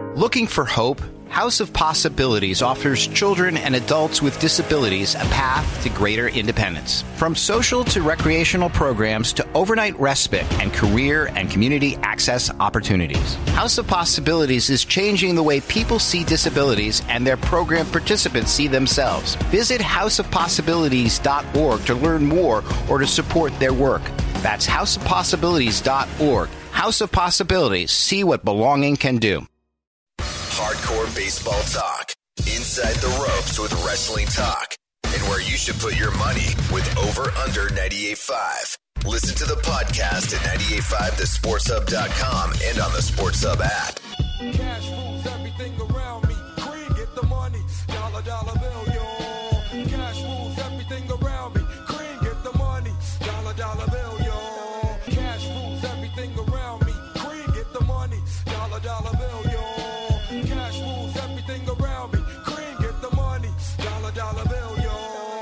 Looking for hope? House of Possibilities offers children and adults with disabilities a path to greater independence. From social to recreational programs to overnight respite and career and community access opportunities. House of Possibilities is changing the way people see disabilities and their program participants see themselves. Visit houseofpossibilities.org to learn more or to support their work. That's houseofpossibilities.org. House of Possibilities. See what belonging can do. Hardcore baseball talk. Inside the ropes with wrestling talk. And where you should put your money with Over Under 98.5. Listen to the podcast at 985thesportshub.com and on the Sports Hub app. Cash rules everything around me. Cream, get the money. Dollar bill, yo. Cash rules everything around me. Cream, get the money. Dollar bill, yo. Cash rules everything around me. Cream, get the money. Dollar bill, yo. Cash rules everything around me. Cream, get the money. Dollar bill, yo.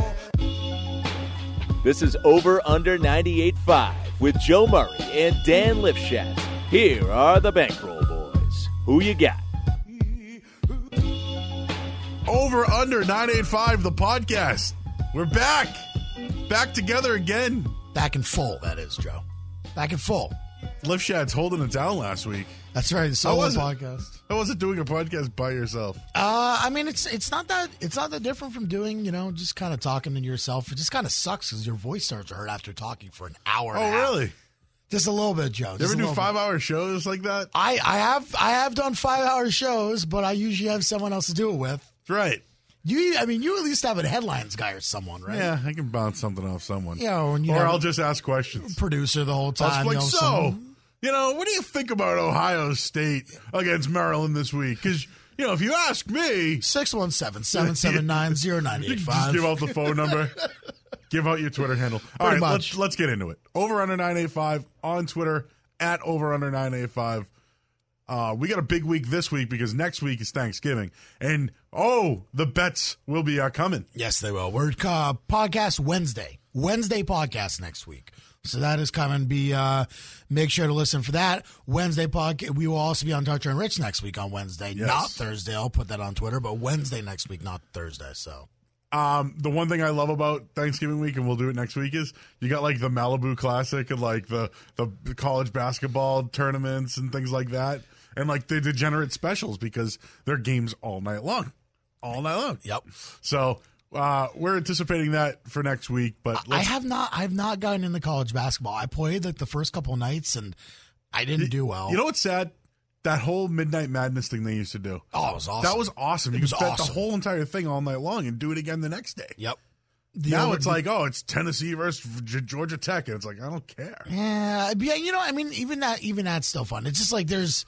This is Over Under 98.5 with Joe Murray and Dan Lifshatz. Here are the Bankroll Boys. Who you got? Over Under 985, the podcast. We're back. Back together again. Back in full, that is, Joe. Back in full. Lifshatz holding it down last week. That's right. The solo podcast. I wasn't doing a podcast by yourself. I mean, it's not that different from doing, just kind of talking to yourself. It just kind of sucks because your voice starts to hurt after talking for an hour. Oh, really? Just a little bit, Joe. You ever do 5-hour shows like that? I have done 5-hour shows, but I usually have someone else to do it with. Right. You at least have a headlines guy or someone, right? Yeah, I can bounce something off someone. And, or I'll just ask questions. Producer the whole time. Like, what do you think about Ohio State against Maryland this week? Because, if you ask me... 617-779-0985. Just give out the phone number. Give out your Twitter handle. All right, let's get into it. Over Under 985 on Twitter, at Over Under 985. We got a big week this week because next week is Thanksgiving. And, the bets will be coming. Yes, they will. We're podcast Wednesday. Wednesday podcast next week. So that is coming. Make sure to listen for that. Wednesday podcast. We will also be on Toucher and Rich next week on Wednesday, not Thursday. I'll put that on Twitter, but Wednesday next week, not Thursday. So. The one thing I love about Thanksgiving week, and we'll do it next week, is you got like the Malibu Classic and like the college basketball tournaments and things like that. And like the degenerate specials because they're games all night long. All night long. Yep. So we're anticipating that for next week. But I have not gotten into college basketball. I played like the first couple nights and I didn't do well. You know what's sad? That whole Midnight Madness thing they used to do. Oh, it was awesome. That was awesome. You could bet the whole entire thing all night long and do it again the next day. Yep. Now it's like, it's Tennessee versus Georgia Tech. And it's like, I don't care. Yeah. Even that's still fun. It's just like there's...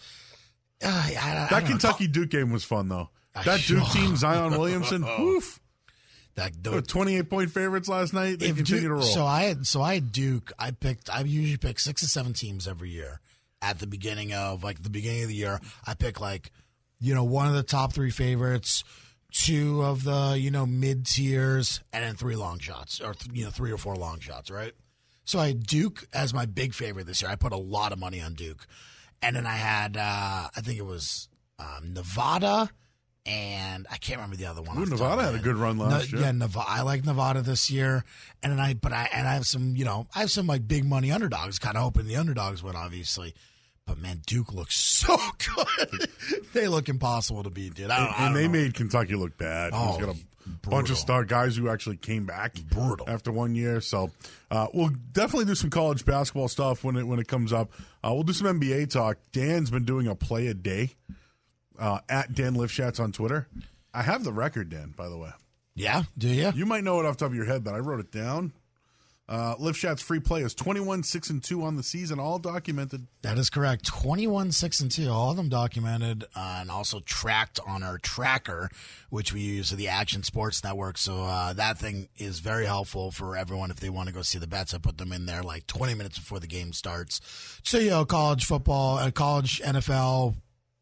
that Kentucky-Duke game was fun, though. That Duke team, Zion Williamson, woof. They were 28-point favorites last night. They continue to roll. So I had Duke. I usually pick 6 or 7 teams every year. At the beginning of the year, I pick one of the top 3 favorites, 2 of the mid tiers, and then 3 long shots, or 3 or 4 long shots, right? So I had Duke as my big favorite this year. I put a lot of money on Duke. And then I had, I think it was Nevada, and I can't remember the other one. Ooh, Nevada had a good run last year. Yeah, I like Nevada this year, and then I have some, I have some like big money underdogs. Kind of hoping the underdogs win, obviously. But man, Duke looks so good. They look impossible to beat, dude. They made Kentucky look bad. Oh, He's got a bunch of star guys who actually came back after 1 year. So we'll definitely do some college basketball stuff when it comes up. We'll do some NBA talk. Dan's been doing a play a day at Dan Lifshatz on Twitter. I have the record, Dan, by the way. Yeah, do you? You might know it off the top of your head, but I wrote it down. Lifshatz free play is 21-6-2 on the season, all documented. That is correct. 21-6-2, all of them documented, and also tracked on our tracker, which we use at the Action Sports Network. So that thing is very helpful for everyone if they want to go see the bets. I put them in there like 20 minutes before the game starts. So college football, college NFL,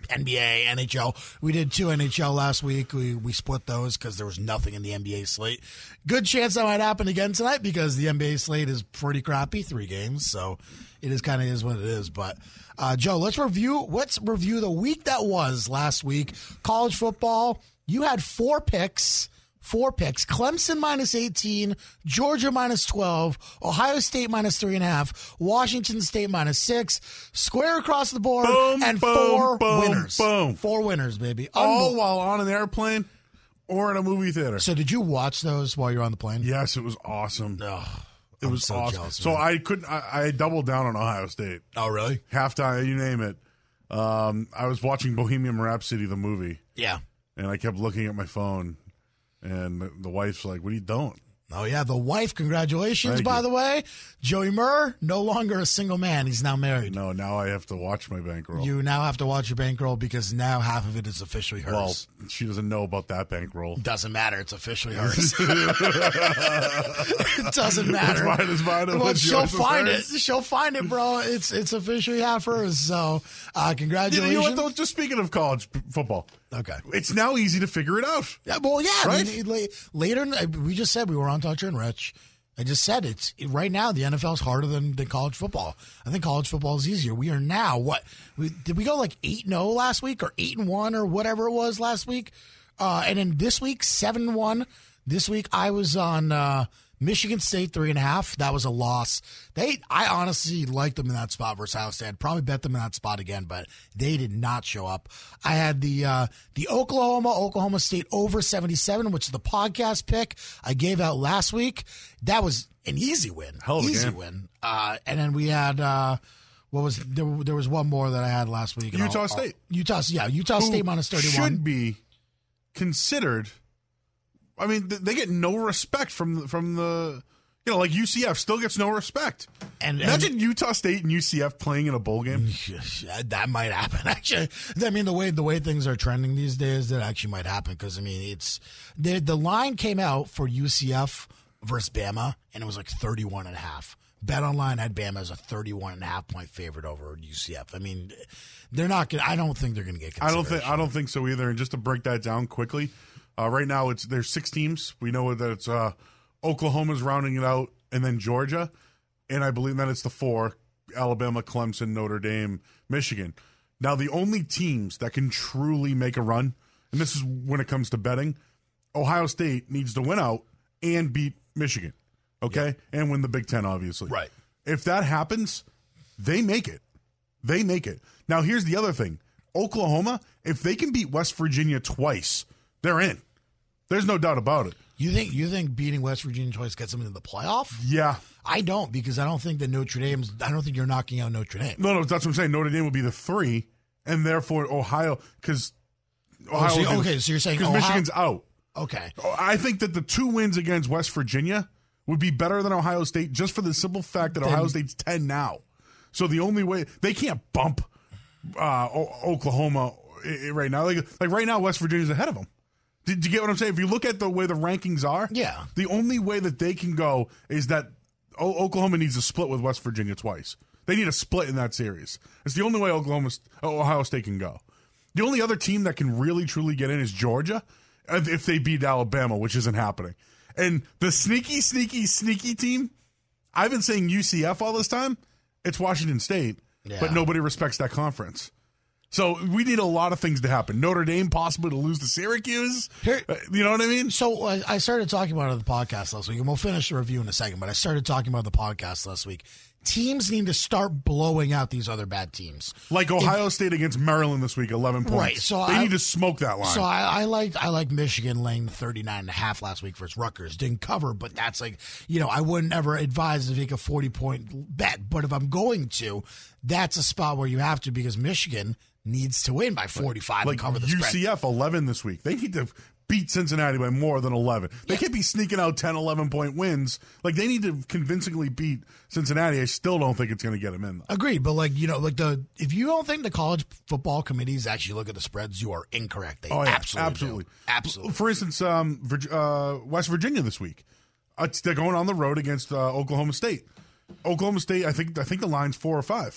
NBA, NHL. We did 2 NHL last week. We split those because there was nothing in the NBA slate. Good chance that might happen again tonight because the NBA slate is pretty crappy, 3 games. So it is kind of is what it is. But Joe, let's review the week that was last week. College football. You had 4 picks. 4 picks. Clemson -18, Georgia -12, Ohio State -3.5, Washington State -6, square across the board, and 4 winners. Boom. 4 winners, baby. All while on an airplane or in a movie theater. So did you watch those while you were on the plane? Yes, it was awesome. It was so awesome. jealous, So man. I doubled down on Ohio State. Oh, really? Halftime, you name it. I was watching Bohemian Rhapsody, the movie, Yeah. and I kept looking at my phone. And the wife's like, what are you doing? Oh, yeah, the wife. Congratulations, Thank by you. the way. Joey Murr, no longer a single man. He's now married. No, now I have to watch my bankroll. You now have to watch your bankroll because now half of it is officially hers. Well, she doesn't know about that bankroll. Doesn't matter. It's officially hers. It doesn't matter. What's mine is mine, and Well, what's she'll yours is find it. hers. She'll find it, bro. It's officially half hers. So, congratulations. You know what, though? Just speaking of college football, Okay. it's now easy to figure it out. Yeah, well, yeah. Right? I mean, later, we just said we were on Toucher and Rich. I just said right now the NFL is harder than college football. I think college football is easier. We are now did we go like 8-0 last week or 8-1 or whatever it was last week? And then this week 7-1. This week I was on Michigan State 3.5. That was a loss. I honestly liked them in that spot versus Ohio State. I'd probably bet them in that spot again, but they did not show up. I had the Oklahoma State over 77, which is the podcast pick I gave out last week. That was an easy win. Hell of a easy game. win. And then we had there was one more that I had last week. And Utah State. Utah State Who -31 should be considered. I mean, they get no respect from the like UCF still gets no respect. And Imagine Utah State and UCF playing in a bowl game. that might happen. Actually, I mean the way things are trending these days, that actually might happen because I mean it's the line came out for UCF versus Bama and it was like 31.5. BetOnline had Bama as a 31.5 point favorite over UCF. I mean, they're not going. I don't think they're going to get consideration. I don't think so either. And just to break that down quickly, right now there's 6 teams. We know that it's Oklahoma's rounding it out, and then Georgia, and I believe that it's the 4: Alabama, Clemson, Notre Dame, Michigan. Now the only teams that can truly make a run, and this is when it comes to betting, Ohio State needs to win out and beat Michigan. Okay? Yeah. And win the Big Ten, obviously. Right. If that happens, they make it. They make it. Now, here's the other thing. Oklahoma, if they can beat West Virginia twice, they're in. There's no doubt about it. You think beating West Virginia twice gets them into the playoff? Yeah. I don't, because I don't think that Notre Dame's. I don't think you're knocking out Notre Dame. No, that's what I'm saying. Notre Dame would be the 3, and therefore Ohio, because Ohio. So you're saying because Michigan's out. Okay. I think that the 2 wins against West Virginia would be better than Ohio State, just for the simple fact that Ohio State's 10 now. So the only way they can't bump Oklahoma right now. Like right now, West Virginia's ahead of them. Did you get what I'm saying? If you look at the way the rankings are, yeah, the only way that they can go is that Oklahoma needs to split with West Virginia twice. They need a split in that series. It's the only way Ohio State can go. The only other team that can really truly get in is Georgia, if they beat Alabama, which isn't happening. And the sneaky team, I've been saying UCF all this time. It's Washington State, but nobody respects that conference. So we need a lot of things to happen. Notre Dame possibly to lose to Syracuse. You know what I mean? So I started talking about it on the podcast last week, and we'll finish the review in a second, but I started talking about the podcast last week. Teams need to start blowing out these other bad teams. Like Ohio State against Maryland this week, 11 points. Right, so they need to smoke that line. So I liked Michigan laying 39.5 last week versus Rutgers. Didn't cover, but that's I wouldn't ever advise to take a 40-point bet. But if I'm going to, that's a spot where you have to, because Michigan needs to win by 45 and cover the spread. UCF 11 this week. They need to beat Cincinnati by more than 11. They can't be sneaking out 10, 11-point wins. They need to convincingly beat Cincinnati. I still don't think it's going to get them in. Agreed, but if you don't think the college football committees actually look at the spreads, you are incorrect. They absolutely. For instance, West Virginia this week. They're going on the road against Oklahoma State. Oklahoma State, I think the line's 4 or 5.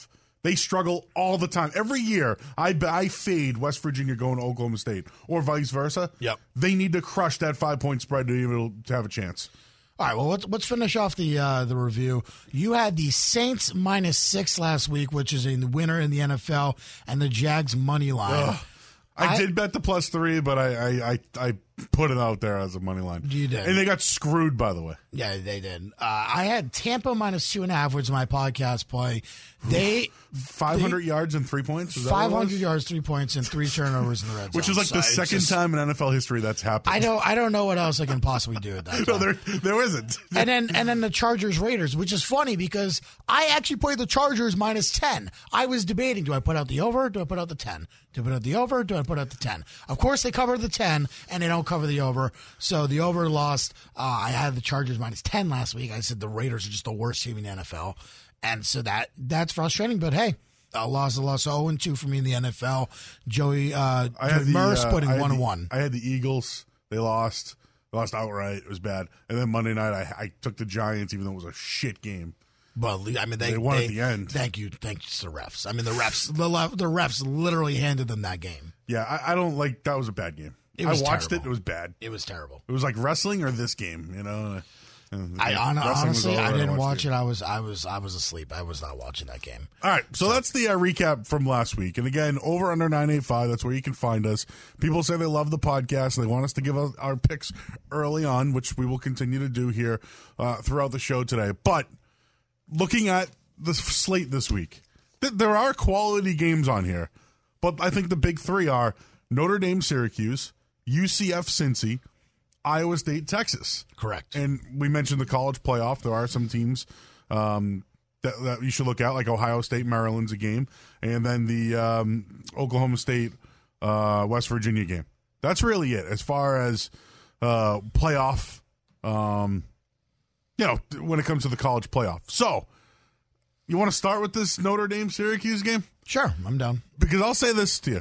They struggle all the time. Every year, I fade West Virginia going to Oklahoma State, or vice versa. Yep. They need to crush that 5-point spread to be able to have a chance. All right, well, let's finish off the review. You had the Saints -6 last week, which is a winner in the NFL, and the Jags money line. I did bet the +3, but I put it out there as a money line. You did. And they got screwed, by the way. Yeah, they did. I had Tampa -2.5, which is my podcast play. They 500 yards and 3 points? Is that 500 yards, 3 points, and 3 turnovers in the red zone. Which is like the second time in NFL history that's happened. I don't know what else I can possibly do with that. No, there isn't. And then the Chargers Raiders, which is funny because I actually played the Chargers -10. I was debating, do I put out the over? Do I put out the 10? Do I put out the over? Do I put out the 10? Of course, they cover the 10, and they don't cover the over. So the over lost. I had the Chargers -10 last week. I said the Raiders are just the worst team in the NFL. And so that's frustrating. But hey, a loss. 0-2 for me in the NFL. Joey Murr splitting 1-1. I had the Eagles. They lost. They lost outright. It was bad. And then Monday night, I took the Giants, even though it was a shit game. Well, I mean, they won at the end. Thank you to the refs. I mean, the refs literally handed them that game. Yeah, I don't like. That was a bad game. I watched it. It was bad. It was terrible. It was like wrestling or this game, you know. Honestly, I didn't watch it. I was asleep. I was not watching that game. All right, so that's the recap from last week. And again, over under 985. That's where you can find us. People say they love the podcast. They want us to give us our picks early on, which we will continue to do here throughout the show today. But looking at the slate this week, there are quality games on here. But I think the big three are Notre Dame, Syracuse, UCF, Cincy, Iowa State, Texas. Correct. And we mentioned the college playoff. There are some teams that you should look at, like Ohio State, Maryland's a game, and then the Oklahoma State, West Virginia game. That's really it as far as playoff, when it comes to the college playoff. So, you want to start with this Notre Dame-Syracuse game? Sure, I'm down. Because I'll say this to you.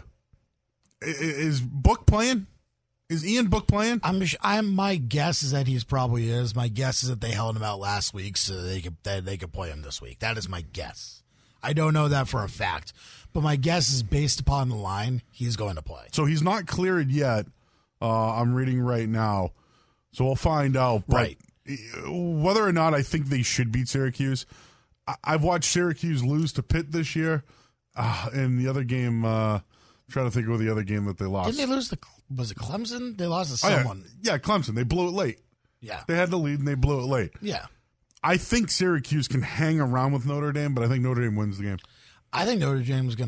Is Book playing? Is Ian Book playing? My guess is that he's probably is. My guess is that they held him out last week so they could play him this week. That is my guess. I don't know that for a fact, but my guess is based upon the line, he's going to play. So he's not cleared yet. I'm reading right now, so we'll find out. But right. Whether or not I think they should beat Syracuse, I've watched Syracuse lose to Pitt this year, and the other game. I'm trying to think of the other game that they lost. Didn't they lose was it Clemson? They lost to someone. Yeah, Clemson. They blew it late. Yeah. They had the lead and they blew it late. Yeah. I think Syracuse can hang around with Notre Dame, but I think Notre Dame wins the game. I think Notre Dame is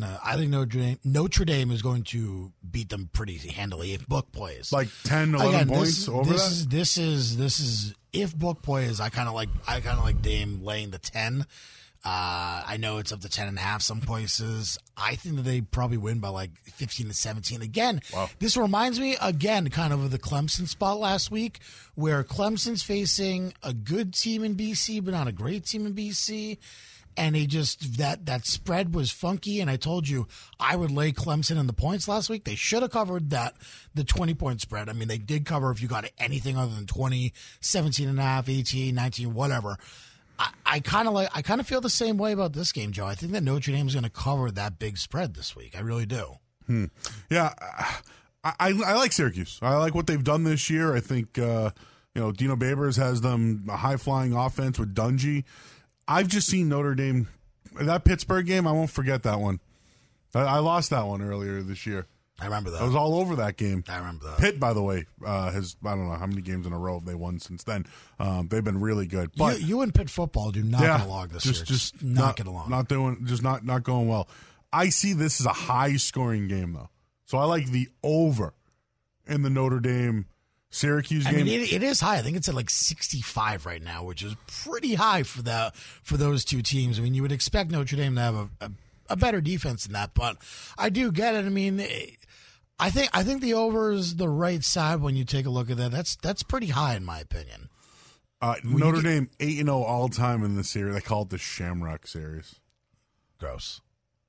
going to beat them pretty handily if Book plays. Like 10, 11 points over that? This is if Book plays, I kind of like Dame laying the 10. I know it's up to 10.5 some places. I think that they probably win by like 15 to 17. Again, wow. This reminds me kind of the Clemson spot last week, where Clemson's facing a good team in BC, but not a great team in BC. And they just that spread was funky. And I told you I would lay Clemson in the points last week. They should have covered the 20-point spread. I mean, they did cover if you got anything other than 20, 17.5, 18, 19, whatever. I kind of feel the same way about this game, Joe. I think that Notre Dame is going to cover that big spread this week. I really do. Yeah, I like Syracuse. I like what they've done this year. I think Dino Babers has them a high flying offense with Dungy. I've just seen Notre Dame. That Pittsburgh game, I won't forget that one. I lost that one earlier this year. I remember that. I was all over that game. I remember that. Pitt, by the way, has, I don't know how many games in a row they won since then. They've been really good. But you and Pitt football do not get along this year. Just not get along. Not going well. I see this as a high-scoring game, though. So I like the over in the Notre Dame-Syracuse game. I mean, it is high. I think it's at like 65 right now, which is pretty high for those two teams. I mean, you would expect Notre Dame to have a better defense than that, but I do get it. I mean, I think the over is the right side when you take a look at that. That's pretty high in my opinion. Notre Dame 8-0 all time in this series. They call it the Shamrock Series. Gross.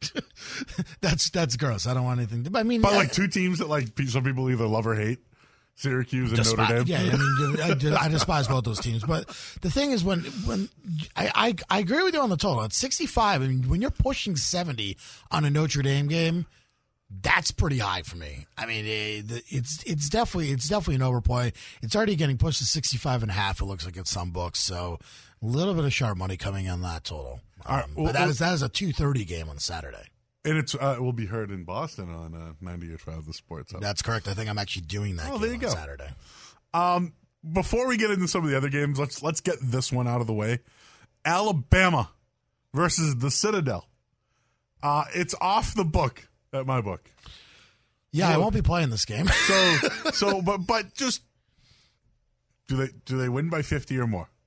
That's gross. I don't want anything. I mean, but like two teams that like some people either love or hate. Syracuse and Notre Dame. Yeah, I mean, I despise both those teams. But the thing is, when I agree with you on the total. At 65, I mean, when you're pushing 70 on a Notre Dame game, that's pretty high for me. I mean, it's definitely an overplay. It's already getting pushed to 65.5. It looks like at some books. So a little bit of sharp money coming on that total. But that is a 2:30 game on Saturday. And it will be heard in Boston on 98.5 The Sports Hub. That's correct. I think I'm actually doing that game on Saturday. Before we get into some of the other games, let's get this one out of the way. Alabama versus the Citadel. It's off the book at my book. Yeah, I won't be playing this game. But just do they win by 50 or more?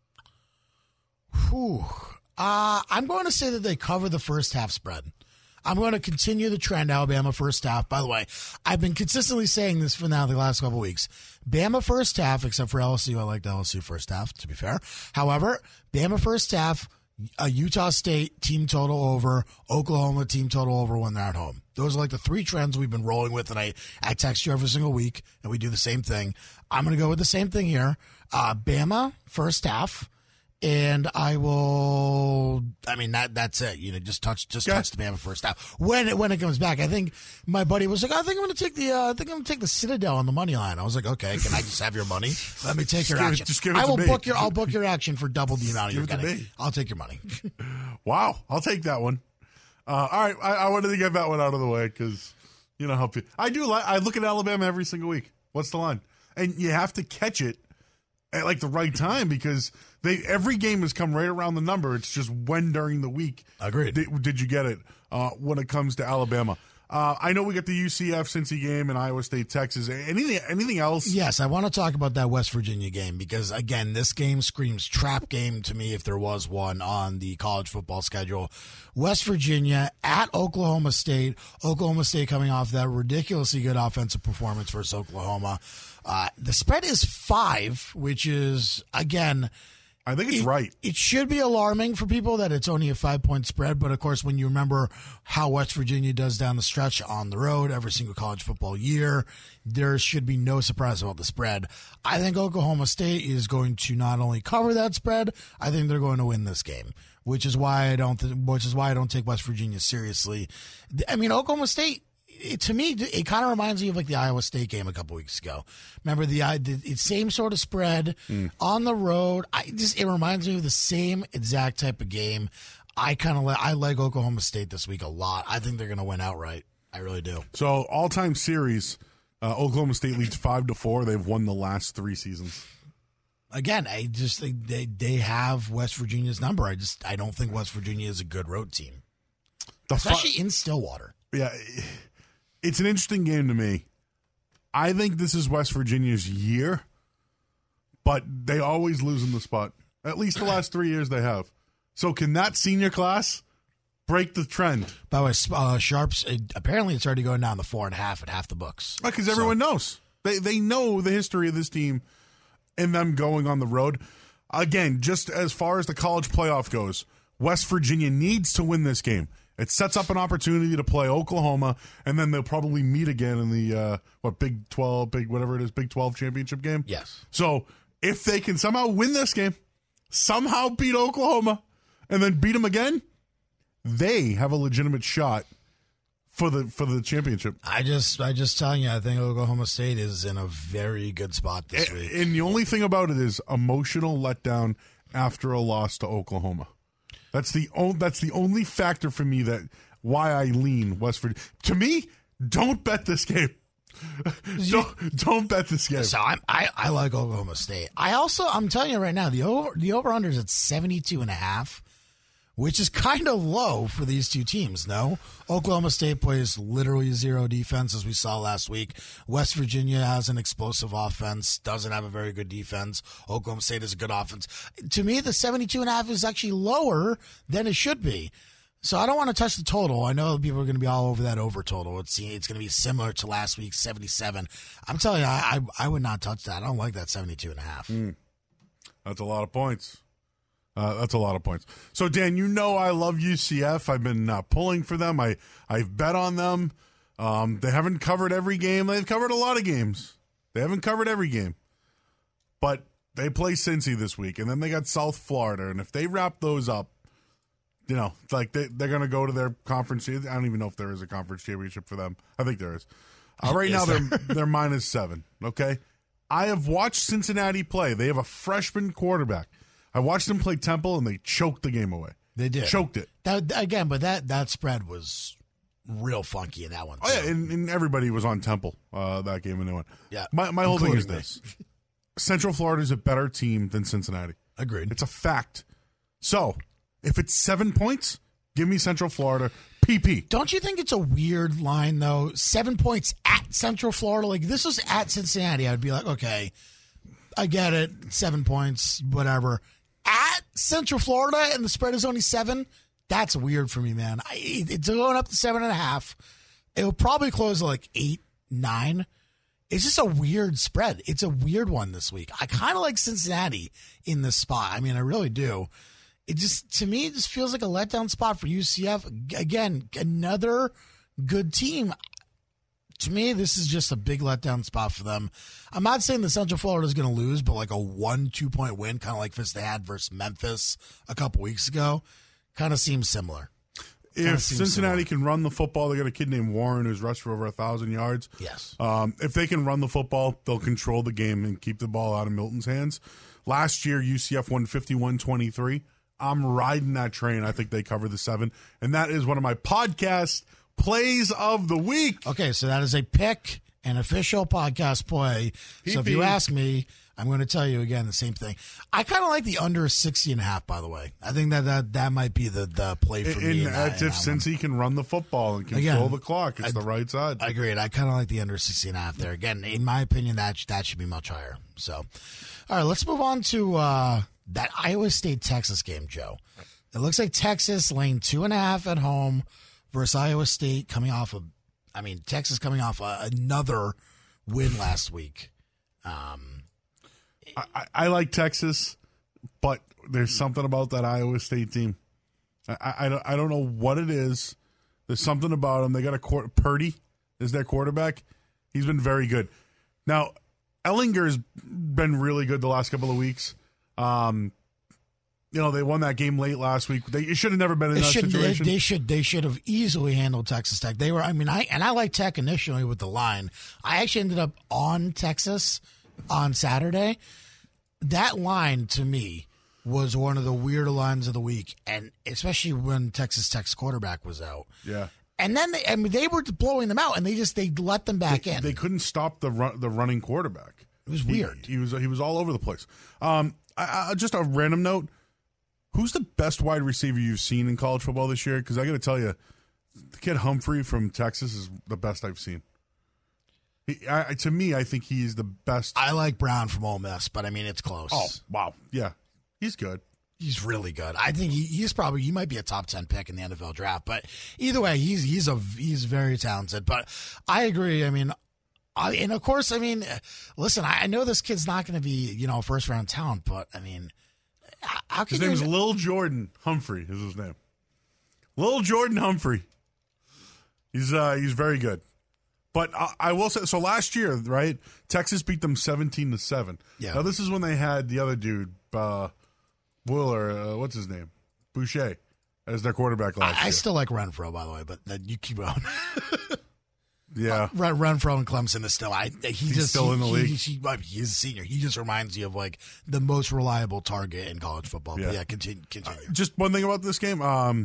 Whew. I'm going to say that they cover the first half spread. I'm going to continue the trend, Alabama first half. By the way, I've been consistently saying this for now the last couple of weeks. Bama first half, except for LSU. I like the LSU first half, to be fair. However, Bama first half, a Utah State team total over, Oklahoma team total over when they're at home. Those are like the three trends we've been rolling with, and I text you every single week, and we do the same thing. I'm going to go with the same thing here. Bama first half. And I will. I mean, that's it. You know, just touch the Bama first half. When it comes back, I think my buddy was like, I think I'm going to take the Citadel on the money line. I was like, okay, can I just have your money? Let me take your action. I'll book your action for double the amount you're getting. I'll take your money. Wow, I'll take that one. All right, I wanted to get that one out of the way because help you. I do. I look at Alabama every single week. What's the line? And you have to catch it at like the right time because every game has come right around the number. It's just when during the week. Agreed. Did you get it when it comes to Alabama? I know we got the UCF Cincy game and Iowa State Texas. Anything else? Yes, I want to talk about that West Virginia game because again, this game screams trap game to me if there was one on the college football schedule. West Virginia at Oklahoma State. Oklahoma State coming off that ridiculously good offensive performance versus Oklahoma. The spread is 5, which is, again, I think it's right. It should be alarming for people that it's only a 5-point spread. But, of course, when you remember how West Virginia does down the stretch on the road every single college football year, there should be no surprise about the spread. I think Oklahoma State is going to not only cover that spread, I think they're going to win this game, which is why I don't take West Virginia seriously. I mean, Oklahoma State, to me, it kind of reminds me of like the Iowa State game a couple weeks ago. Remember the same sort of spread on the road. It reminds me of the same exact type of game. I like Oklahoma State this week a lot. I think they're going to win outright. I really do. So all-time series, Oklahoma State leads 5-4. They've won the last 3 seasons. Again, I just think they have West Virginia's number. I don't think West Virginia is a good road team, especially in Stillwater. Yeah. It's an interesting game to me. I think this is West Virginia's year, but they always lose in the spot. At least the last 3 years they have. So can that senior class break the trend? By the way, Sharps, apparently it's already going down to 4.5 at half the books. Because everyone knows. They know the history of this team and them going on the road. Again, just as far as the college playoff goes, West Virginia needs to win this game. It sets up an opportunity to play Oklahoma, and then they'll probably meet again in the Big 12 championship game. Yes. So if they can somehow win this game, somehow beat Oklahoma, and then beat them again, they have a legitimate shot for the championship. I just telling you, I think Oklahoma State is in a very good spot this week. And the only thing about it is emotional letdown after a loss to Oklahoma. That's the only factor for me that why I lean West Virginia. To me, don't bet this game. Don't bet this game. So I like Oklahoma State. I'm telling you right now, the over-under is at 72.5, which is kind of low for these two teams, no? Oklahoma State plays literally zero defense, as we saw last week. West Virginia has an explosive offense, doesn't have a very good defense. Oklahoma State has a good offense. To me, the 72.5 is actually lower than it should be. So I don't want to touch the total. I know people are going to be all over that over total. It's going to be similar to last week's 77. I'm telling you, I would not touch that. I don't like that 72.5. That's a lot of points. So, Dan, I love UCF. I've been pulling for them. I've bet on them. They haven't covered every game. They've covered a lot of games. They haven't covered every game. But they play Cincy this week, and then they got South Florida. And if they wrap those up, like they're going to go to their conference. I don't even know if there is a conference championship for them. I think there is. Right now, they're -7, okay? I have watched Cincinnati play. They have a freshman quarterback. I watched them play Temple, and they choked the game away. They did. Choked it. But that spread was real funky in that one, too. Oh, yeah, and everybody was on Temple that game, and they won. Yeah. My whole thing is this. Central Florida is a better team than Cincinnati. Agreed. It's a fact. So, if it's 7 points, give me Central Florida. PP. Don't you think it's a weird line, though? 7 points at Central Florida. Like, this was at Cincinnati. I'd be like, okay, I get it. 7 points, whatever. At Central Florida, and the spread is only 7? That's weird for me, man. It's going up to 7.5. It'll probably close at like 8, 9. It's just a weird spread. It's a weird one this week. I kind of like Cincinnati in this spot. I mean, I really do. It just, to me, it just feels like a letdown spot for UCF. Again, another good team. To me, this is just a big letdown spot for them. I'm not saying that Central Florida is going to lose, but like a 1-2 point win, kind of like they had versus Memphis a couple weeks ago, kind of seems similar. If Cincinnati can run the football, they got a kid named Warren who's rushed for over 1,000 yards. Yes. If they can run the football, they'll control the game and keep the ball out of Milton's hands. Last year, UCF won 51-23. I'm riding that train. I think they cover the 7. And that is one of my podcast plays of the week. Okay, so that is a pick, an official podcast play. So if you ask me, I'm going to tell you again the same thing. I kind of like the under 60.5, by the way. I think that might be the play for me. That's if Cincy can run the football and control the clock. It's the right side. I agree. I kind of like the under 60.5 there. Again, in my opinion, that should be much higher. So, all right, let's move on to that Iowa State-Texas game, Joe. It looks like Texas laying 2.5 at home versus Iowa State Texas coming off another win last week. I like Texas, but there's something about that Iowa State team. I don't know what it is. There's something about them. They got Purdy is their quarterback. He's been very good. Now, Ellinger's been really good the last couple of weeks. They won that game late last week. It should have never been in that situation. They should have easily handled Texas Tech. They were. I like Tech initially with the line. I actually ended up on Texas on Saturday. That line to me was one of the weirder lines of the week, and especially when Texas Tech's quarterback was out. Yeah. And then they were blowing them out, and they let them back in. They couldn't stop the running quarterback. It was weird. He was all over the place. Just a random note: who's the best wide receiver you've seen in college football this year? Because I got to tell you, the kid Humphrey from Texas is the best I've seen. To me, I think he's the best. I like Brown from Ole Miss, but it's close. Oh, wow. Yeah, he's good. He's really good. I think he might be a top 10 pick in the NFL draft. But either way, he's very talented. But I agree. And of course, listen, I know this kid's not going to be a first round talent, but how can his name is Lil Jordan Humphrey is his name. Lil Jordan Humphrey. He's very good. But I will say, so last year, right, Texas beat them 17-7. Yeah. Now, this is when they had the other dude, what's his name? Boucher, as their quarterback last year. I still like Renfro, by the way, but you keep going. Yeah. Renfro and Clemson is still, he's still in the league. He's a senior. He just reminds you of the most reliable target in college football. Yeah. But yeah, continue. Just one thing about this game. All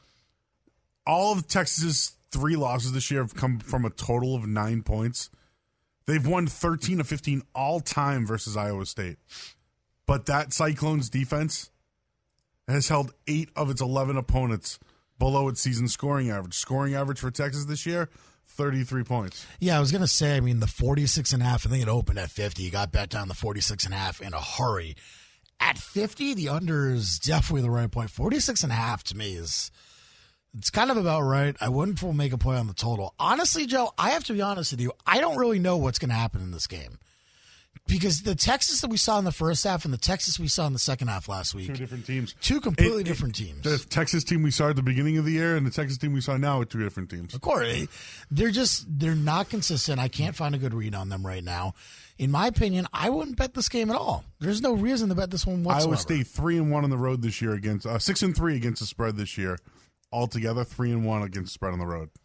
of Texas's 3 losses this year have come from a total of 9 points. They've won 13 of 15 all time versus Iowa State. But that Cyclones defense has held 8 of its 11 opponents below its season scoring average. Scoring average for Texas this year, 33 points. Yeah, I was going to say, the 46.5, I think it opened at 50. You got back down to 46.5 in a hurry. At 50, the under is definitely the right point. 46.5 to me it's kind of about right. I wouldn't make a play on the total. Honestly, Joe, I have to be honest with you. I don't really know what's going to happen in this game. Because the Texas that we saw in the first half and the Texas we saw in the second half last week, Two different teams. two completely different teams. The Texas team we saw at the beginning of the year and the Texas team we saw now are two different teams. Of course, they're not consistent. I can't find a good read on them right now. In my opinion, I wouldn't bet this game at all. There's no reason to bet this one whatsoever. Iowa State 3-1 on the road this year against 6-3 against the spread this year. Altogether 3-1 against the spread on the road.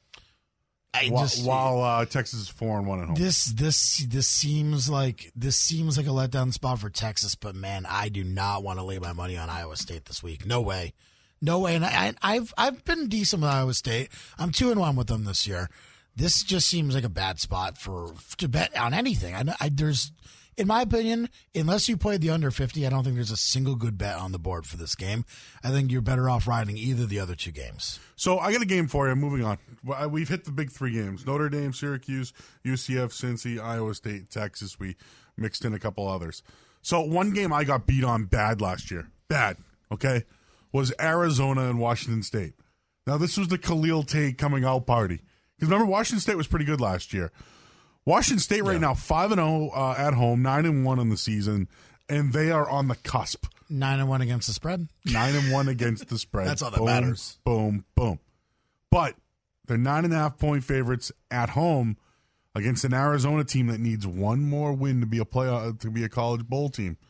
While Texas is 4-1 at home. This seems like a letdown spot for Texas, but man, I do not want to lay my money on Iowa State this week. No way. And I've been decent with Iowa State. I'm 2-1 with them this year. This just seems like a bad spot to bet on anything. There's, in my opinion, unless you played the under 50, I don't think there's a single good bet on the board for this game. I think you're better off riding either of the other two games. So I got a game for you. Moving on. We've hit the big three games. Notre Dame, Syracuse, UCF, Cincy, Iowa State, Texas. We mixed in a couple others. So one game I got beat on bad last year. Bad, okay? Was Arizona and Washington State. Now, this was the Khalil Tate coming out party. Because remember, Washington State was pretty good last year. Washington State right now, 5-0 at home, 9-1 on the season, and they are on the cusp. 9-1 against the spread? 9-1 against the spread. That's all that matters. Boom, boom. But they're 9.5-point favorites at home against an Arizona team that needs one more win to be a college bowl team.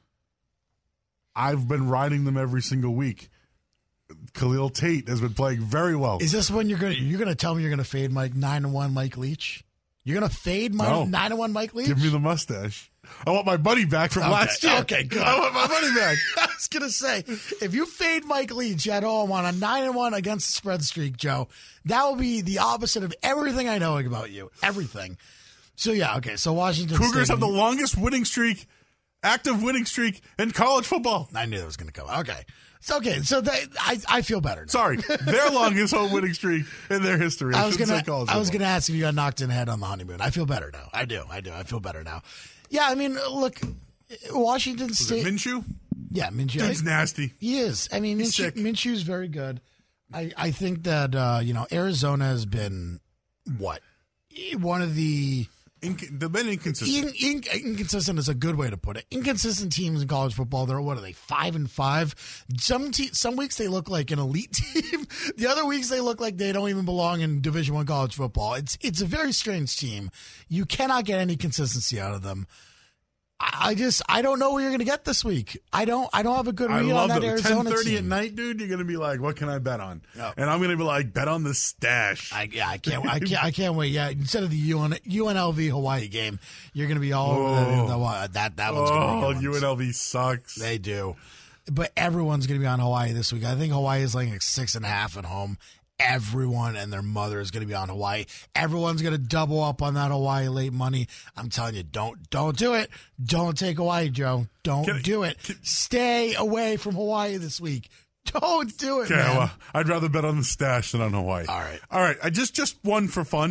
I've been riding them every single week. Khalil Tate has been playing very well. Is this when you're gonna tell me you're gonna fade Mike 9-1 Mike Leach? You're gonna fade 9-1 Mike Leach? Give me the mustache. I want my money back from last year. Okay, good. I want my money back. I was gonna say, if you fade Mike Leach at home on a 9-1 against the spread streak, Joe, that will be the opposite of everything I know about you. Everything. So yeah, okay. So Washington Cougars State, have the longest winning streak, active winning streak in college football. I knew that was gonna come. Okay. It's okay. So I feel better now. Sorry, their longest home winning streak in their history. I was going to ask if you got knocked in the head on the honeymoon. I feel better now. I do. I feel better now. Yeah, I mean, look, Washington State. Minshew? Yeah, Minshew. Dude's nasty. He is. I mean, Minshew's very good. I think that Arizona has been one of the. They've been inconsistent. Inconsistent is a good way to put it. Inconsistent teams in college football. They're 5-5. Some weeks they look like an elite team. The other weeks they look like they don't even belong in Division I college football. It's a very strange team. You cannot get any consistency out of them. I don't know what you're going to get this week. I don't have a good read on that Arizona 10:30 team. at night, dude. You're going to be like, what can I bet on? Oh. And I'm going to be like, bet on the stash. I can't wait. Yeah, instead of the UNLV Hawaii game, you're going to be all over that one's going to be good. UNLV sucks. They do, but everyone's going to be on Hawaii this week. I think Hawaii is like 6.5 at home. Everyone and their mother is going to be on Hawaii. Everyone's going to double up on that Hawaii late money. I'm telling you, don't do it. Don't take Hawaii, Joe. Don't do it. Stay away from Hawaii this week. Don't do it, man. Well, I'd rather bet on the stash than on Hawaii. All right. I just one for fun.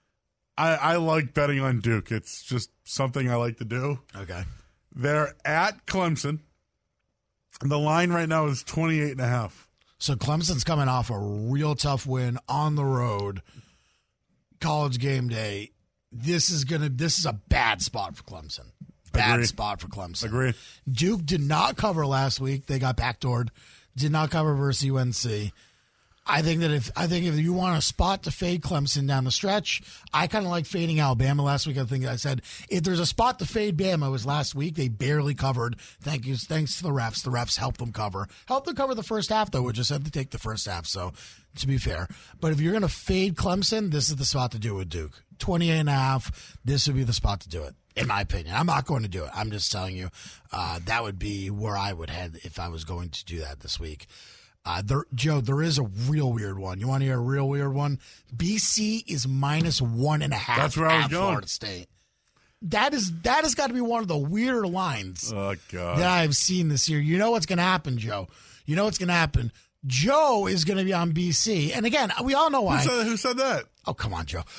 I like betting on Duke. It's just something I like to do. Okay. They're at Clemson. And the line right now is 28.5. So Clemson's coming off a real tough win on the road. College game day. This is a bad spot for Clemson. Bad spot for Clemson. Agree. Duke did not cover last week. They got backdoored. Did not cover versus UNC. I think if you want a spot to fade Clemson down the stretch, I kind of like fading Alabama last week. I think I said if there's a spot to fade Bama, it was last week. They barely covered. Thanks to the refs. The refs helped them cover. Helped them cover the first half, though. We just had to take the first half, so to be fair. But if you're going to fade Clemson, this is the spot to do it with Duke. 28.5, this would be the spot to do it, in my opinion. I'm not going to do it. I'm just telling you that would be where I would head if I was going to do that this week. Joe, there is a real weird one. You want to hear a real weird one? BC is -1.5. That's where I was going. Florida State. That has got to be one of the weirder lines that I've seen this year. You know what's going to happen, Joe. You know what's going to happen. Joe is going to be on BC. And again, we all know why. Who said that? Oh, come on, Joe.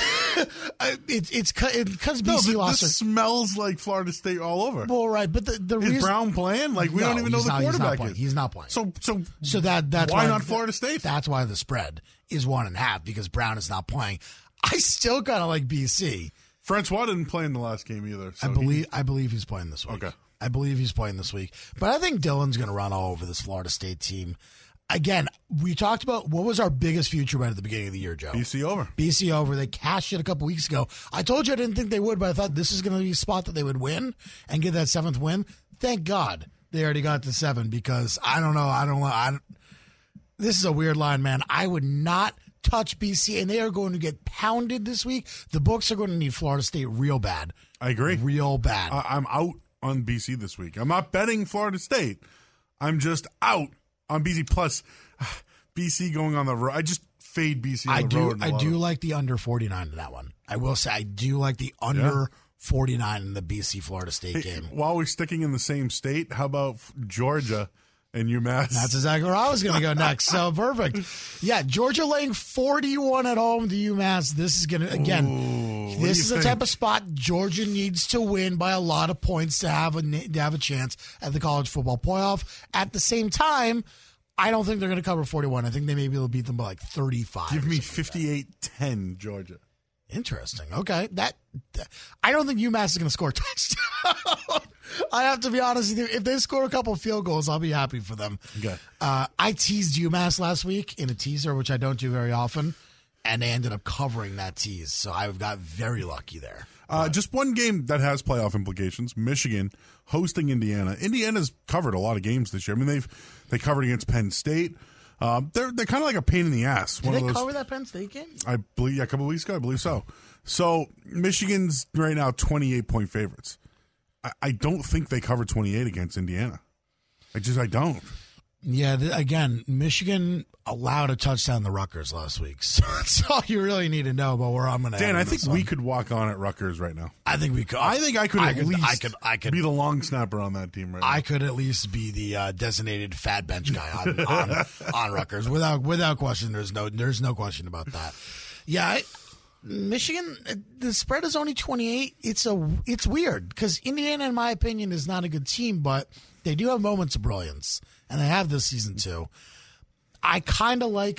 It's because BC lost. This smells like Florida State all over. Well, right, but the reason is Brown playing? Like we don't even know the quarterback is. He's not playing. So that's why not Florida State? That's why the spread is 1.5 because Brown is not playing. I still kind of like BC. Francois didn't play in the last game either. So I believe he's playing this week. Okay. I believe he's playing this week. But I think Dylan's going to run all over this Florida State team. Again, we talked about what was our biggest future bet at the beginning of the year, Joe. BC over. BC over. They cashed it a couple weeks ago. I told you I didn't think they would, but I thought this is going to be a spot that they would win and get that 7th win. Thank God they already got to 7 because I don't know. This is a weird line, man. I would not touch BC, and they are going to get pounded this week. The books are going to need Florida State real bad. I agree. Real bad. I'm out on BC this week. I'm not betting Florida State. I'm just out on BC. Plus, BC going on the road. I just fade BC on the road. I do like the under 49 in that one. I will say I do like the under 49 in the BC Florida State game. While we're sticking in the same state, how about Georgia and UMass? That's exactly where I was going to go next. So perfect. Yeah, Georgia laying 41 at home to UMass. This is going to, again, this is the type of spot Georgia needs to win by a lot of points to have a chance at the college football playoff. At the same time, I don't think they're going to cover 41. I think they maybe will beat them by like 35. Give me 58-10 Georgia. Interesting. Okay. I don't think UMass is going to score a touchdown. I have to be honest with you. If they score a couple of field goals, I'll be happy for them. Okay. I teased UMass last week in a teaser, which I don't do very often, and they ended up covering that tease. So I got very lucky there. Just one game that has playoff implications. Michigan hosting Indiana. Indiana's covered a lot of games this year. I mean, they covered against Penn State. They're kind of like a pain in the ass. Did they cover that Penn State game? I believe a couple of weeks ago. I believe so. So Michigan's right now 28-point favorites. I don't think they cover 28 against Indiana. I don't. Yeah, again, Michigan allowed a touchdown to Rutgers last week. So that's all you really need to know about where I'm going to Dan, I think we could walk on at Rutgers right now. I think we could. I think I could I could be the long snapper on that team right now. I could at least be the designated fat bench guy on Rutgers. Without question, there's no question about that. Yeah, Michigan, the spread is only 28. It's weird because Indiana, in my opinion, is not a good team, but they do have moments of brilliance, and they have this season too. I kind of like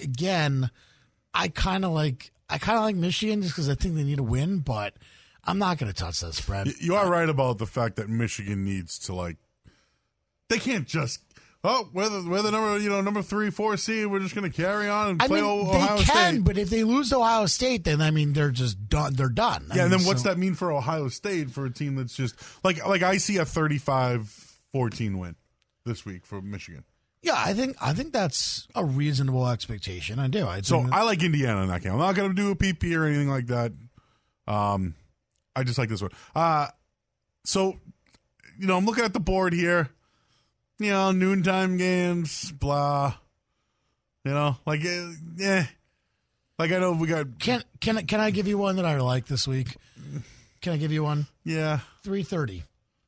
Michigan just because I think they need a win, but I'm not going to touch that spread. You are right about the fact that Michigan needs to they can't just. Oh, we're the number 3, 4 seed. We're just going to carry on and play Ohio State. They can, but if they lose to Ohio State, then they're just done. They're done. Yeah, and then what's that mean for Ohio State for a team that's just like I see a 35-14 win this week for Michigan. Yeah, I think that's a reasonable expectation. I do. I like Indiana in that game. I'm not going to do a PP or anything like that. I just like this one. So, I'm looking at the board here. Noontime games, blah. Like I know we got. Can I give you one that I like this week? Can I give you one? Yeah. 3:30.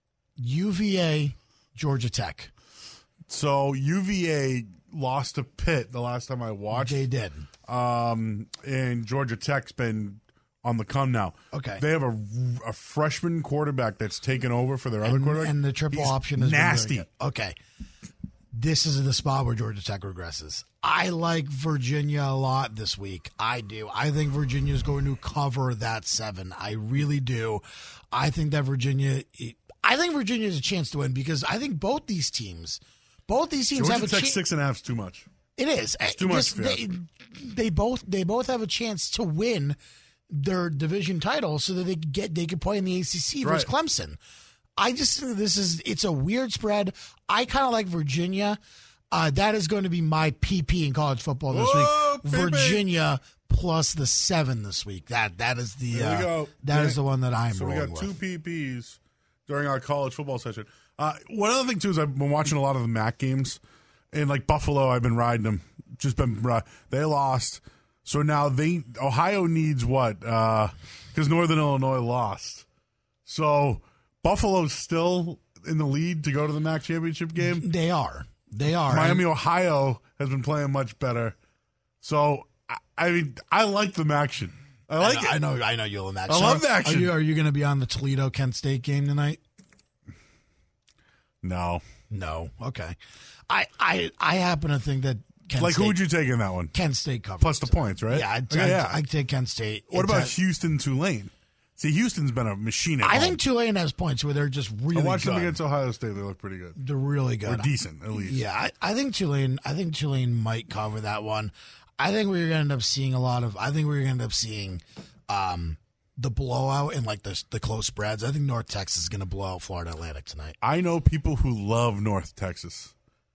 UVA, Georgia Tech. So UVA lost to Pitt the last time I watched. They did. And Georgia Tech's been on the come now. Okay. They have a freshman quarterback that's taken over for their other quarterback. And the triple option is nasty. Okay. This is the spot where Georgia Tech regresses. I like Virginia a lot this week. I do. I think Virginia is going to cover that 7. I really do. I think Virginia has a chance to win because I think both these teams Georgia have a Tech chance. 6.5 is too much. It is. It's too much. They both have a chance to win their division title so that they could play in the ACC versus Clemson. I just think it's a weird spread. I kind of like Virginia. That is going to be my PP in college football this week. Virginia plus the 7 this week. That is the is the one that I'm rolling with. So we got 2 PPs during our college football session. One other thing too is I've been watching a lot of the MAC games, and like Buffalo, I've been riding them. They lost, so now Ohio needs what? Because Northern Illinois lost, so Buffalo's still in the lead to go to the MAC championship game. They are. Miami, Ohio has been playing much better, so I like the action. I like it. I know you'll match. I love the action. Are you going to be on the Toledo Kent State game tonight? No. Okay. I happen to think that Kent State. Who would you take in that one? Kent State covers. Plus the points, right? Yeah, I'd take Kent State. What about Houston, Tulane? See, Houston's been a machine at I home. think Tulane has points where they're just really I watched good. them against Ohio State. They look pretty good. They're really good. Or decent, at least. Yeah, I think Tulane might cover that one. I think we're going to end up seeing the blowout and like the close spreads. I think North Texas is going to blow out Florida Atlantic tonight. I know people who love North Texas.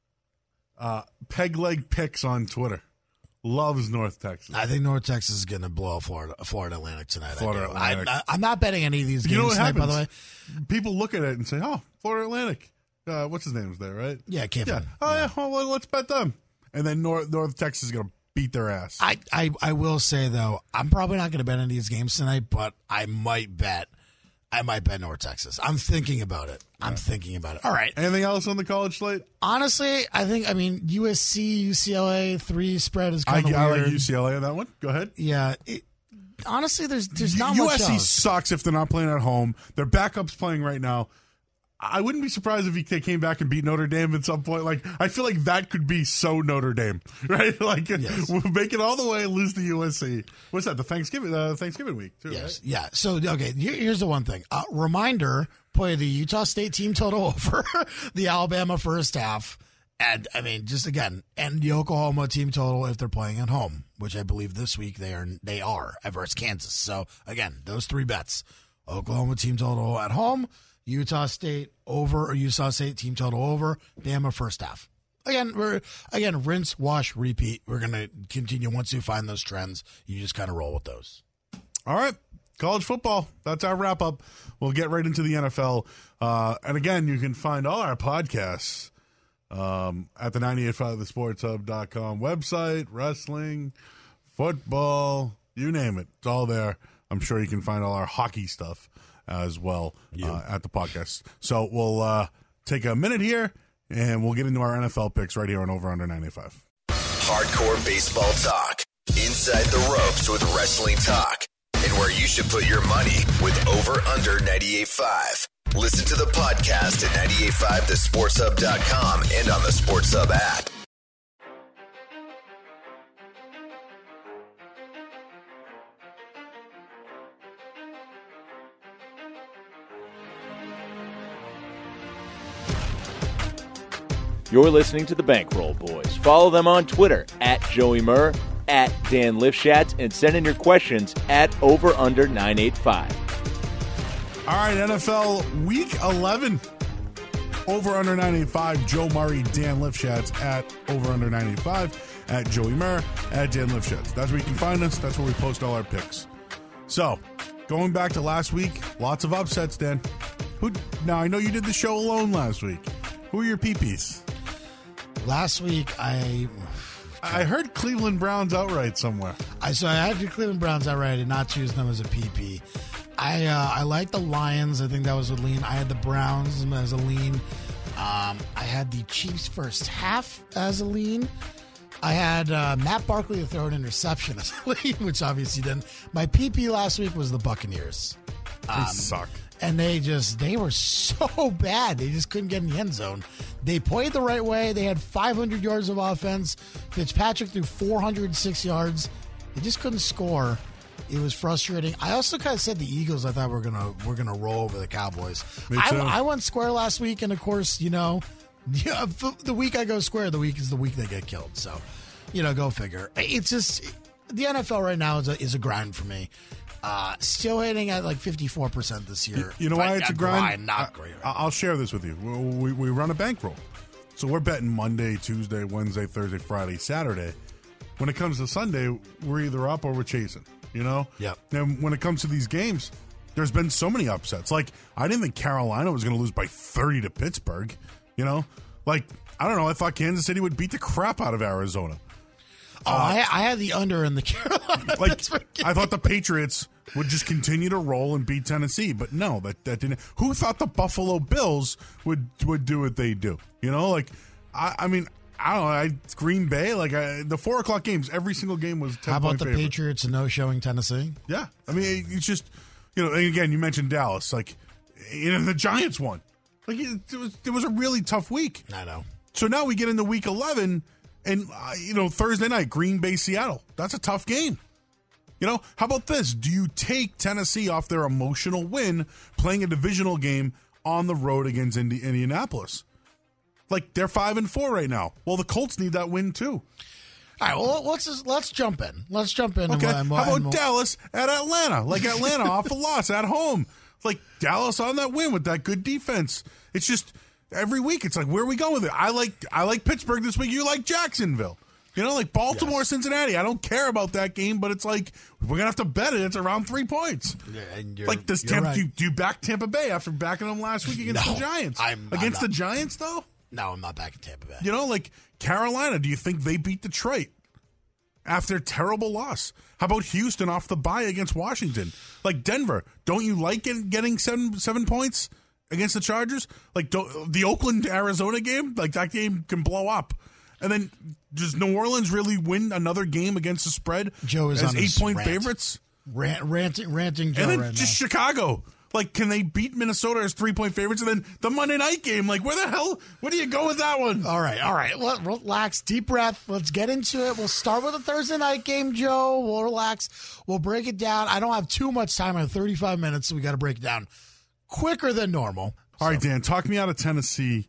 Peg Leg Picks on Twitter loves North Texas. I think North Texas is going to blow out Florida Atlantic tonight. Florida Atlantic. I'm not betting any of these games You know what tonight, happens? by the way. People look at it and say, "Oh, Florida Atlantic. What's his name's there, right?" Yeah, Kiffin. Yeah. Oh yeah. Well, let's bet them. And then North Texas is going to beat their ass. I will say though, I'm probably not going to bet any of these games tonight, but I might bet North Texas. I'm thinking about it. All right. Anything else on the college slate? Honestly, USC, UCLA 3 spread is I kind of weird. like UCLA on that one. Go ahead. Yeah. Honestly, there's not much USC else. sucks if they're not playing at home. Their backup's playing right now. I wouldn't be surprised if they came back and beat Notre Dame at some point. Like, I feel like that could be so Notre Dame, right? Like, we'll make it all the way and lose to USC. What's that? The Thanksgiving week, too, Yes. right? Yeah. So, okay, here's the one thing. Reminder, play the Utah State team total over the Alabama first half. And, I mean, just again, and the Oklahoma team total if they're playing at home, which I believe this week they are versus Kansas. So, again, those 3 bets. Oklahoma team total at home, Utah State over, or Utah State team total over, Bama first half. Again, rinse, wash, repeat. We're going to continue. Once you find those trends, you just kind of roll with those. All right. College football. That's our wrap up. We'll get right into the NFL. And again, you can find all our podcasts at the 985thesportshub.com website, wrestling, football, you name it. It's all there. I'm sure you can find all our hockey stuff as well at the podcast. So we'll take a minute here, and we'll get into our NFL picks right here on Over Under 95. Hardcore baseball talk. Inside the ropes with wrestling talk. And where you should put your money with Over Under 98.5. Listen to the podcast at 985thesportshub.com and on the Sports Hub app. You're listening to the Bankroll Boys. Follow them on Twitter at Joey Murr, at Dan Lifshatz, and send in your questions at OverUnder985. All right, NFL Week 11. Over Under 985, Joe Murray, Dan Lifshatz at Over Under 985, at Joey Murr, at Dan Lifshatz. That's where you can find us. That's where we post all our picks. So, going back to last week, lots of upsets, Dan. Now, I know you did the show alone last week. Who are your peepees? Last week, I heard Cleveland Browns outright somewhere. I had the Cleveland Browns outright and not choose them as a PP. I like the Lions. I think that was a lean. I had the Browns as a lean. I had the Chiefs first half as a lean. I had Matt Barkley to throw an interception as a lean, which obviously didn't. My PP last week was the Buccaneers. They suck. And they were so bad. They just couldn't get in the end zone. They played the right way. They had 500 yards of offense. Fitzpatrick threw 406 yards. They just couldn't score. It was frustrating. I also kind of said the Eagles. I thought we're gonna roll over the Cowboys. Me too. I went square last week, and of course, the week I go square, the week is the week they get killed. So, go figure. It's just the NFL right now is a grind for me. Still hitting at like 54% this year. You know why it's a grind? Not great. I'll share this with you. We run a bankroll. So we're betting Monday, Tuesday, Wednesday, Thursday, Friday, Saturday. When it comes to Sunday, we're either up or we're chasing, Yep. And when it comes to these games, there's been so many upsets. Like, I didn't think Carolina was going to lose by 30 to Pittsburgh, Like, I don't know. I thought Kansas City would beat the crap out of Arizona. I had the under in the Carolina. I thought the Patriots would just continue to roll and beat Tennessee, but no, that didn't. Who thought the Buffalo Bills would do what they do? I mean, I don't know. Green Bay, the 4:00 games, every single game was 10 How about point the favorite. Patriots no showing Tennessee? Yeah, I mean, it's just and again, you mentioned Dallas, the Giants won. It was a really tough week. I know. So now we get into week 11. And, Thursday night, Green Bay, Seattle. That's a tough game. You know, how about this? Do you take Tennessee off their emotional win playing a divisional game on the road against Indianapolis? Like, they're 5-4 right now. Well, the Colts need that win too. All right, well, let's jump in. Let's jump in. Okay, how about Dallas at Atlanta? Like, Atlanta off a loss at home. Like, Dallas on that win with that good defense. It's just every week. It's like, where are we going with it? I like Pittsburgh this week. You like Jacksonville. You know, like Baltimore, yes. Cincinnati. I don't care about that game, but it's like, we're going to have to bet it. It's around 3 points. Yeah, like, do you back Tampa Bay after backing them last week against the Giants? Against the Giants, though? No, I'm not backing Tampa Bay. You know, like Carolina, do you think they beat Detroit after a terrible loss? How about Houston off the bye against Washington? Like Denver, don't you like getting seven points against the Chargers? Like the Oakland-Arizona game, like that game can blow up. And then does New Orleans really win another game against the spread? Joe is as on 8-point favorites? Ranting Joe and then right just now. Chicago. Like, can they beat Minnesota as 3-point favorites? And then the Monday night game, like, where do you go with that one? All right. Relax, deep breath. Let's get into it. We'll start with the Thursday night game, Joe. We'll relax. We'll break it down. I don't have too much time. I have 35 minutes, so we got to break it down quicker than normal. All right, Dan, talk me out of Tennessee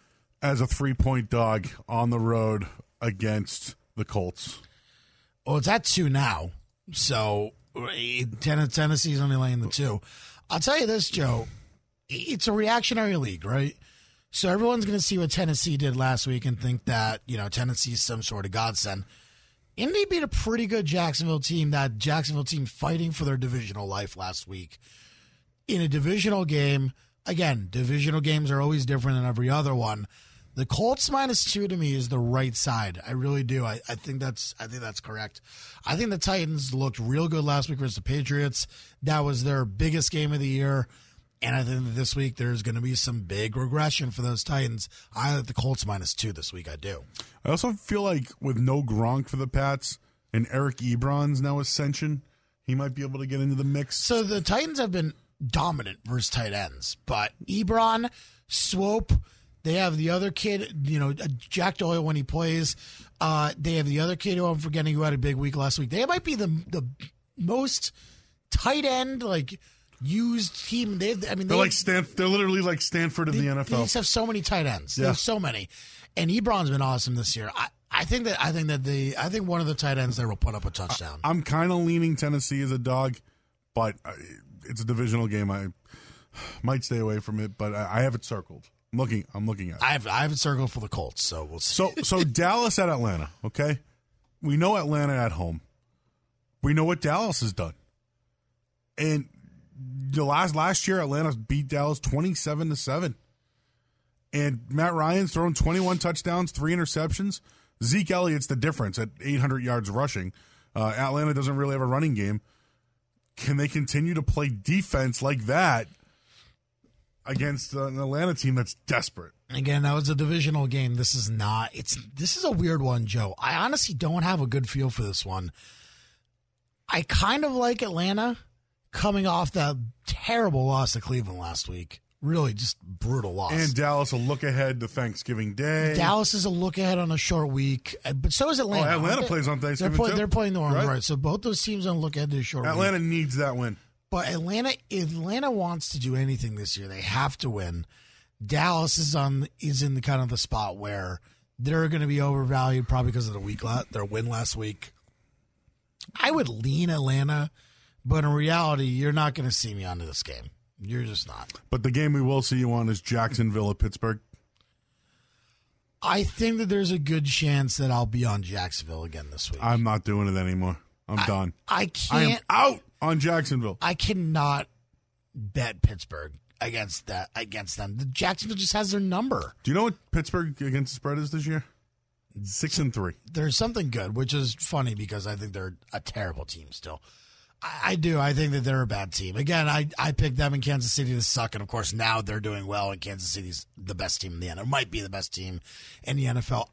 as a 3-point dog on the road against the Colts. Well, it's at 2 now, so Tennessee's only laying the 2. I'll tell you this, Joe. It's a reactionary league, right? So everyone's going to see what Tennessee did last week and think that, Tennessee's some sort of godsend. Indy beat a pretty good Jacksonville team, that Jacksonville team fighting for their divisional life last week. In a divisional game, again, divisional games are always different than every other one. The Colts -2 to me is the right side. I really do. I think that's correct. I think the Titans looked real good last week versus the Patriots. That was their biggest game of the year. And I think that this week there's going to be some big regression for those Titans. I like the Colts -2 this week. I do. I also feel like with no Gronk for the Pats and Eric Ebron's now ascension, he might be able to get into the mix. So the Titans have been dominant versus tight ends. But Ebron, Swope, they have the other kid, Jack Doyle when he plays. They have the other kid who I'm forgetting who had a big week last week. They might be the most tight end used team. They're literally like Stanford of the NFL. They just have so many tight ends. Yeah. They have so many, and Ebron's been awesome this year. I think one of the tight ends there will put up a touchdown. I'm kind of leaning Tennessee as a dog, but it's a divisional game. I might stay away from it, but I have it circled. I'm looking at it. I have it circled for the Colts, so we'll see. So Dallas at Atlanta, okay? We know Atlanta at home. We know what Dallas has done. And the last year, Atlanta beat Dallas 27-7. And Matt Ryan's thrown 21 touchdowns, 3 interceptions. Zeke Elliott's the difference at 800 yards rushing. Atlanta doesn't really have a running game. Can they continue to play defense like that against an Atlanta team that's desperate? Again, that was a divisional game. This is not. This is a weird one, Joe. I honestly don't have a good feel for this one. I kind of like Atlanta coming off that terrible loss to Cleveland last week. Really just brutal loss. And Dallas a look ahead to Thanksgiving Day. Dallas is a look ahead on a short week, but so is Atlanta. Atlanta plays on Thanksgiving too. They're playing the Orange, right? So both those teams on look ahead to a short week. Atlanta needs that win. But Atlanta wants to do anything this year. They have to win. Dallas is in the kind of the spot where they're going to be overvalued probably because of their win last week. I would lean Atlanta, but in reality, you're not going to see me onto this game. You're just not. But the game we will see you on is Jacksonville at Pittsburgh. I think that there's a good chance that I'll be on Jacksonville again this week. I'm not doing it anymore. I'm done. I can't. I am out on Jacksonville. I cannot bet Pittsburgh against them. Jacksonville just has their number. Do you know what Pittsburgh against the spread is this year? 6-3. There's something good, which is funny because I think they're a terrible team still. I do. I think that they're a bad team. Again, I picked them in Kansas City to suck, and of course now they're doing well, and Kansas City's the best team in the NFL. Might be the best team in the NFL.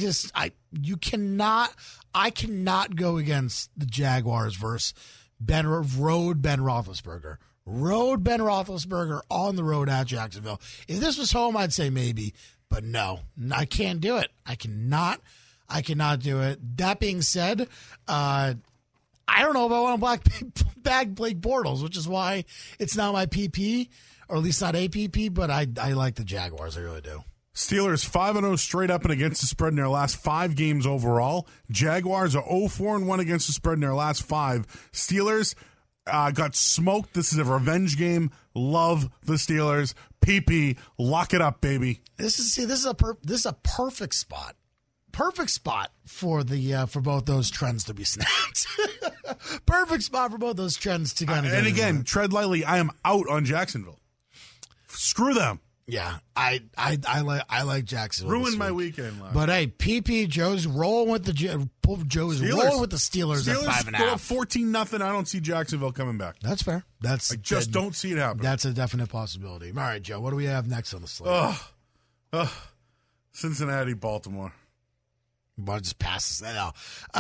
I cannot go against the Jaguars versus Ben Roethlisberger. Ben Roethlisberger on the road at Jacksonville. If this was home, I'd say maybe, but no, I can't do it. I cannot do it. That being said, I don't know if I want to bag Blake Bortles, which is why it's not my PP, or at least not APP, but I like the Jaguars. I really do. Steelers 5-0 straight up and against the spread in their last 5 games overall. Jaguars are 0-4-1 against the spread in their last 5. Steelers got smoked. This is a revenge game. Love the Steelers. PP, lock it up, baby. This is a perfect spot. Perfect spot for the for both those trends to be snapped. Perfect spot for both those trends to kind of. And again, tread lightly. I am out on Jacksonville. Screw them. Yeah, I like Jacksonville. Ruined my weekend. But hey, PP Joe's rolling with the rolling with the Steelers at 5.5. 14-0. I don't see Jacksonville coming back. That's fair. I just don't see it happening. That's a definite possibility. All right, Joe. What do we have next on the slate? Cincinnati, Baltimore. But just passes that out.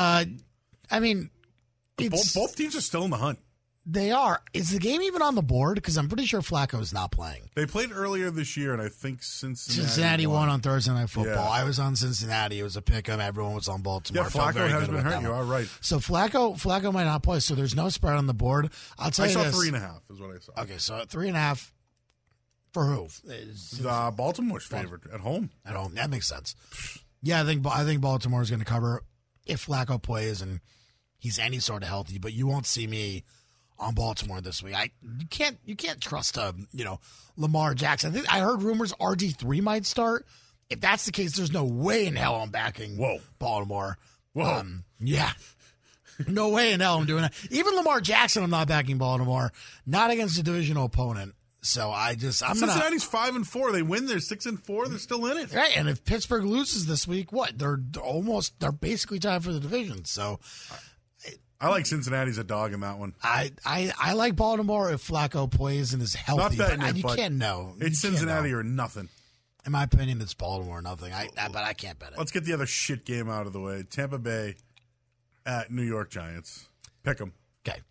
I mean, both teams are still in the hunt. They are. Is the game even on the board? Because I'm pretty sure Flacco's not playing. They played earlier this year, and I think Cincinnati won on Thursday Night Football. Yeah. I was on Cincinnati. It was a pick-em. Everyone was on Baltimore. Yeah, Flacco has been hurt. You are right. So Flacco might not play, so there's no spread on the board. I'll tell you this. I saw 3.5 is what I saw. Okay, so 3.5 for who? Baltimore's favorite at home. At home. That makes sense. Yeah, I think Baltimore is going to cover if Flacco plays and he's any sort of healthy, but you won't see me on Baltimore this week. You can't trust Lamar Jackson. I heard rumors RG3 might start. If that's the case, there's no way in hell I'm backing Baltimore. Whoa. Yeah. No way in hell I'm doing that. Even Lamar Jackson, I'm not backing Baltimore. Not against a divisional opponent. So Cincinnati's 5-4. They win. They're 6-4. They're still in it. Right. And if Pittsburgh loses this week, what? They're basically tied for the division. So I like Cincinnati's a dog in that one. I like Baltimore if Flacco plays and is healthy. You can't know. It's Cincinnati or nothing. In my opinion, it's Baltimore or nothing. But I can't bet it. Let's get the other shit game out of the way. Tampa Bay at New York Giants. Pick them. Okay.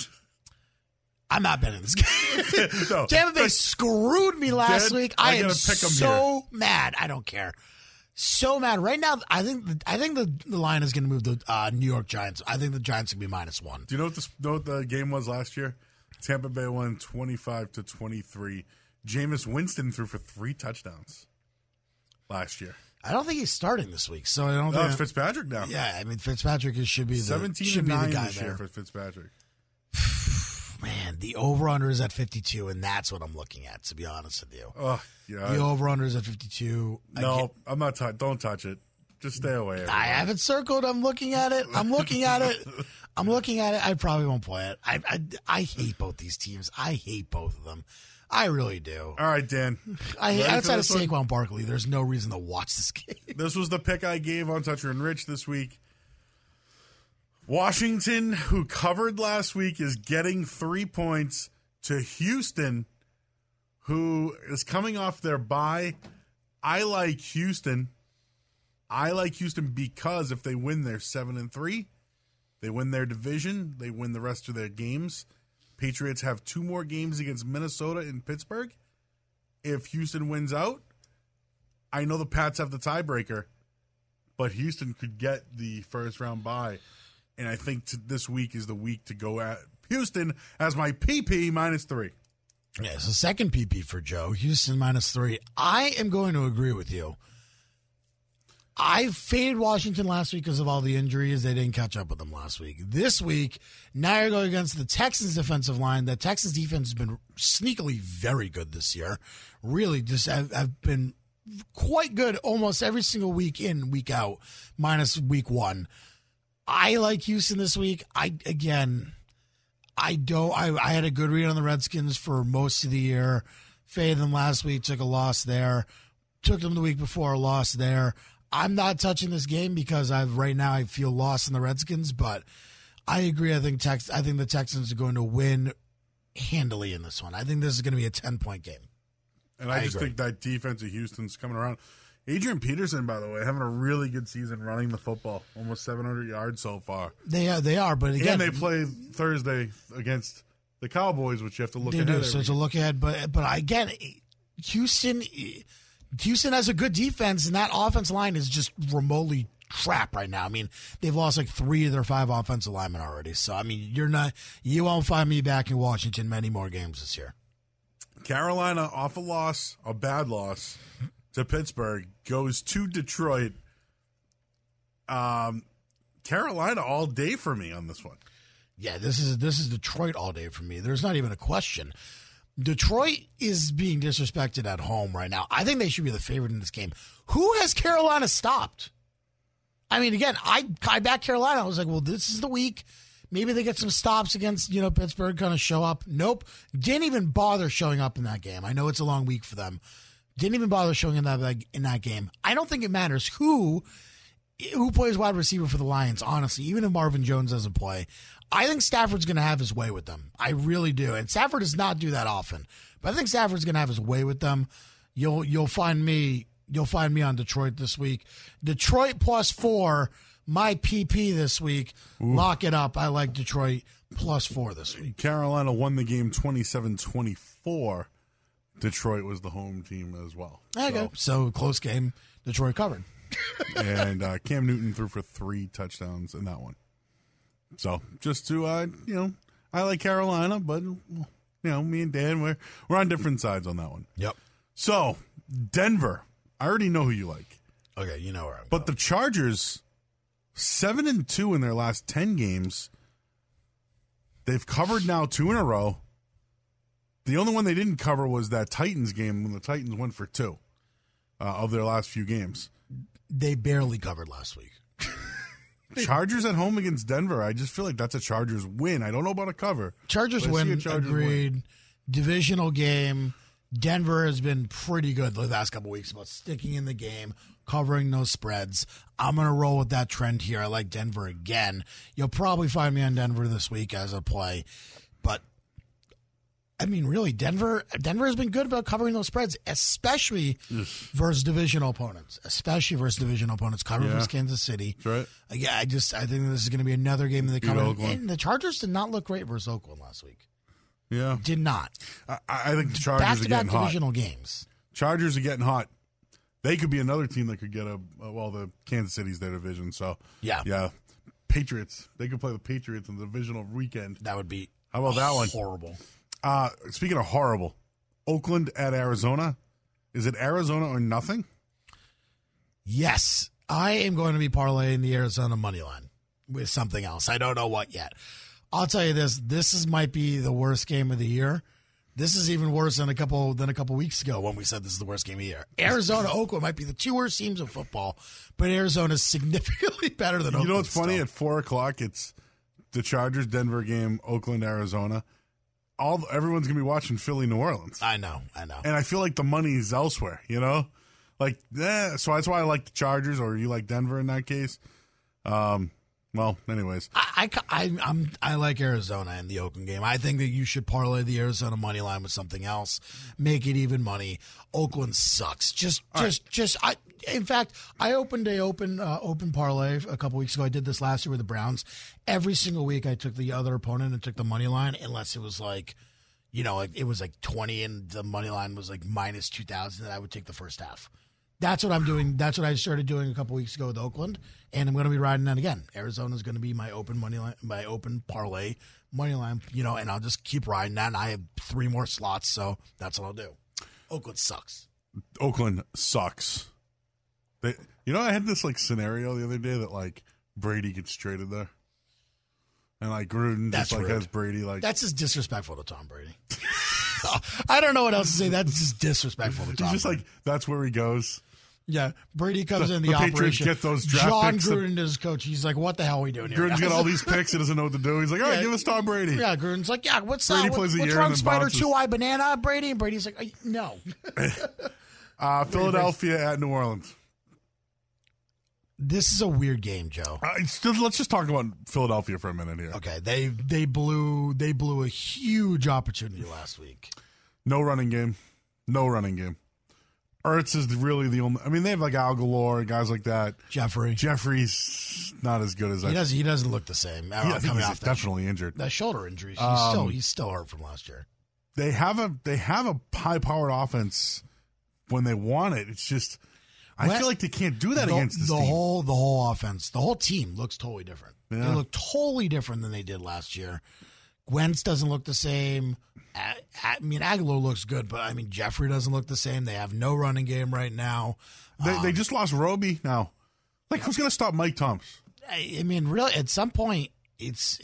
I'm not betting this game. No, Tampa Bay screwed me last week. I am so mad. I don't care. So mad. Right now, I think the line is going to move the New York Giants. I think the Giants can be -1. Do you know what the game was last year? Tampa Bay won 25-23. Jameis Winston threw for 3 touchdowns last year. I don't think he's starting this week, so I don't think it's Fitzpatrick now. Yeah, I mean Fitzpatrick should be the 17-9 guy this year for Fitzpatrick. Man, the over-under is at 52, and that's what I'm looking at, to be honest with you. Yeah. The over-under is at 52. No, I'm not. Don't touch it. Just stay away. Everybody. I have it circled. I'm looking at it. I probably won't play it. I hate both these teams. I hate both of them. I really do. All right, Dan. Outside of Saquon Barkley, there's no reason to watch this game. This was the pick I gave on Toucher and Rich this week. Washington, who covered last week, is getting 3 points to Houston, who is coming off their bye. I like Houston. Because if they win, they're 7-3. They win their division. They win the rest of their games. Patriots have 2 more games against Minnesota and Pittsburgh. If Houston wins out, I know the Pats have the tiebreaker, but Houston could get the first round bye. And I think this week is the week to go at Houston as my PP -3. Yeah, it's the second PP for Joe. Houston -3. I am going to agree with you. I faded Washington last week because of all the injuries. They didn't catch up with them last week. This week, now you're going against the Texans defensive line. The Texans defense has been sneakily very good this year. Really just have been quite good almost every single week in, week out, minus week 1. I like Houston this week. I had a good read on the Redskins for most of the year. Faded them last week, took a loss there. Took them the week before, a loss there. I'm not touching this game because right now I feel lost in the Redskins, but I agree. I think the Texans are going to win handily in this one. I think this is going to be a 10-point game. And I just think that defense of Houston's coming around. Adrian Peterson, by the way, having a really good season running the football. Almost 700 yards so far. They are, but again... And they play Thursday against the Cowboys, which you have to look ahead. So it's a look ahead. But again, Houston has a good defense, and that offense line is just remotely crap right now. I mean, they've lost like 3 of their 5 offensive linemen already. So, I mean, you won't find me back in Washington many more games this year. Carolina off a bad loss to Pittsburgh, goes to Detroit. Carolina all day for me on this one. Yeah, this is Detroit all day for me. There's not even a question. Detroit is being disrespected at home right now. I think they should be the favorite in this game. Who has Carolina stopped? I mean, again, I back Carolina. I was like, well, this is the week. Maybe they get some stops against, Pittsburgh, kind of show up. Nope. Didn't even bother showing up in that game. I know it's a long week for them. Didn't even bother showing in that game. I don't think it matters who plays wide receiver for the Lions, honestly, even if Marvin Jones doesn't play. I think Stafford's going to have his way with them. I really do. And Stafford does not do that often. But I think Stafford's going to have his way with them. You'll find me on Detroit this week. Detroit +4, my PP this week. Ooh. Lock it up. I like Detroit +4 this week. Carolina won the game 27-24. Detroit was the home team as well. Okay. So close game. Detroit covered. And Cam Newton threw for 3 touchdowns in that one. So just to, I like Carolina, but, me and Dan, we're on different sides on that one. Yep. So, Denver, I already know who you like. Okay, you know where I'm But the Chargers, 7-2 in their last 10 games. They've covered now 2 in a row. The only one they didn't cover was that Titans game when the Titans went for 2 of their last few games. They barely covered last week. Chargers at home against Denver. I just feel like that's a Chargers win. I don't know about a cover. Chargers win. Agreed. Win. Divisional game. Denver has been pretty good the last couple weeks about sticking in the game, covering those spreads. I'm going to roll with that trend here. I like Denver again. You'll probably find me on Denver this week as a play. But, I mean, really, Denver has been good about covering those spreads, especially versus divisional opponents. Covering versus Kansas City. That's right. Yeah, I think this is going to be another game that they cover. And the Chargers did not look great versus Oakland last week. Yeah. Did not. I think the Chargers are getting hot. Back-to-back divisional games. Chargers are getting hot. They could be another team that could get the Kansas City's their division. So, yeah. Patriots. They could play the Patriots in the divisional weekend. That would be How about that one? Horrible. Speaking of horrible, Oakland at Arizona. Is it Arizona or nothing? Yes. I am going to be parlaying the Arizona money line with something else. I don't know what yet. I'll tell you this. This might be the worst game of the year. This is even worse than a couple weeks ago when we said this is the worst game of the year. Arizona, Oakland might be the 2 worst teams in football, but Arizona is significantly better than Oakland. You know what's funny? Still. At 4 o'clock, it's the Chargers Denver game, Oakland, Arizona. Everyone's gonna be watching Philly, New Orleans. I know. And I feel like the money's elsewhere. So that's why I like the Chargers, or you like Denver in that case. Well, anyways, I like Arizona in the Oakland game. I think that you should parlay the Arizona money line with something else, make it even money. Oakland sucks. In fact, I opened a open parlay a couple weeks ago. I did this last year with the Browns. Every single week, I took the other opponent and took the money line, unless it was it was like 20 and the money line was like minus 2,000. Then I would take the first half. That's what I'm doing. That's what I started doing a couple weeks ago with Oakland, and I'm going to be riding that again. Arizona is going to be my open money line, my open parlay money line, and I'll just keep riding that. And I have 3 more slots, so that's what I'll do. Oakland sucks. I had this scenario the other day that Brady gets traded there, and Gruden has Brady that's just disrespectful to Tom Brady. I don't know what else to say. That's just disrespectful to Tom. It's just that's where he goes. Yeah, Brady comes in the Patriots operation. Get those draft John picks. Gruden is coach. He's like, "What the hell are we doing here?" Gruden's got all these picks. He doesn't know what to do. He's like, "All right, give us Tom Brady." Yeah, Gruden's like, "Yeah, what's Brady that? Plays what's wrong, Spider 2-Eye Banana, Brady?" And Brady's like, "No." Philadelphia at New Orleans. This is a weird game, Joe. Let's just talk about Philadelphia for a minute here. Okay, they blew a huge opportunity last week. No running game. Ertz is really the only. I mean, they have Al Galore and guys like that. Jeffrey's not as good as he doesn't look the same. I think he's definitely injured. That shoulder injury. He's still hurt from last year. They have a high powered offense when they want it. It's just I feel like they can't do that against this team. The whole offense, the whole team looks totally different. Yeah. They look totally different than they did last year. Wentz doesn't look the same. I mean, Aguilar looks good, but I mean, Jeffrey doesn't look the same. They have no running game right now. They just lost Roby now. Like, who's going to stop Mike Thomas? I mean, really, at some point, it's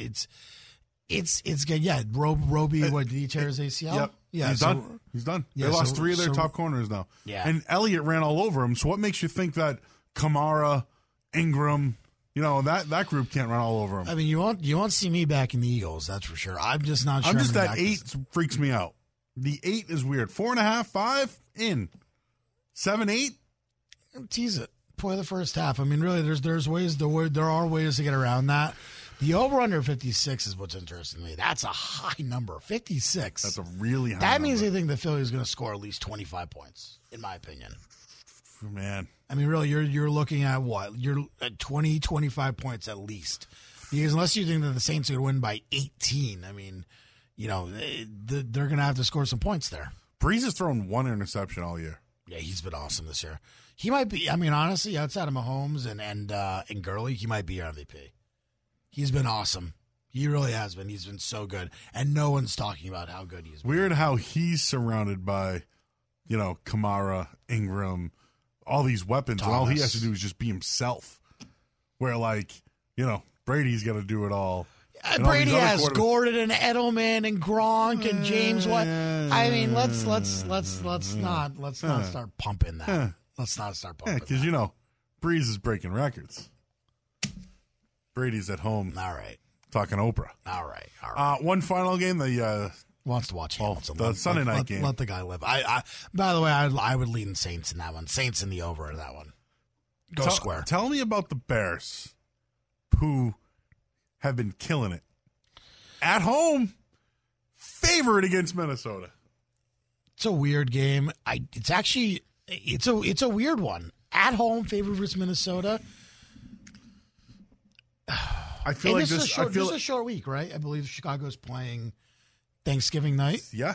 good. Yeah, Roby, what, did he tear his ACL? Yep. Yeah, He's done. He's done. Yeah, they lost 3 of their so- top corners now. Yeah. And Elliott ran all over him. So what makes you think that Kamara, Ingram, that group can't run all over him? I mean, you won't see me back in the Eagles, that's for sure. I'm just not sure. That 8 freaks me out. The 8 is weird. 4.5, 5 in. 7, 8. Tease it. Play the first half. I mean, really, there are ways to get around that. The over under 56 is what's interesting to me. That's a high number, 56. That's a really high. That means number. they think the Phillies is going to score at least 25 points, in my opinion. Man, I mean, really, you're looking at what? You're at 20, 25 points at least. Because unless you think that the Saints are going to win by 18, I mean, they're going to have to score some points there. Breeze has thrown 1 interception all year. Yeah, he's been awesome this year. He might be. I mean, honestly, outside of Mahomes and Gurley, he might be your MVP. He's been awesome. He really has been. He's been so good, and no one's talking about how good he's been. Weird how he's surrounded by, Kamara, Ingram, all these weapons, and all he has to do is just be himself. Where Brady's got to do it all. Brady has Gordon and Edelman and Gronk and James White. I mean, let's not start pumping that. Let's not start pumping. Yeah, because Breeze is breaking records. Brady's at home. All right. Talking Oprah. All right. One final game. The wants to watch Hamilton. The Sunday night game. Let the guy live. By the way, I would lean Saints in that one. Saints in the over in that one. Go square. Tell me about the Bears, who have been killing it at home. Favorite against Minnesota. It's a weird game. It's a weird one. At home, favorite versus Minnesota. I feel like this. This is a short week, right? I believe Chicago's playing Thanksgiving night. Yeah.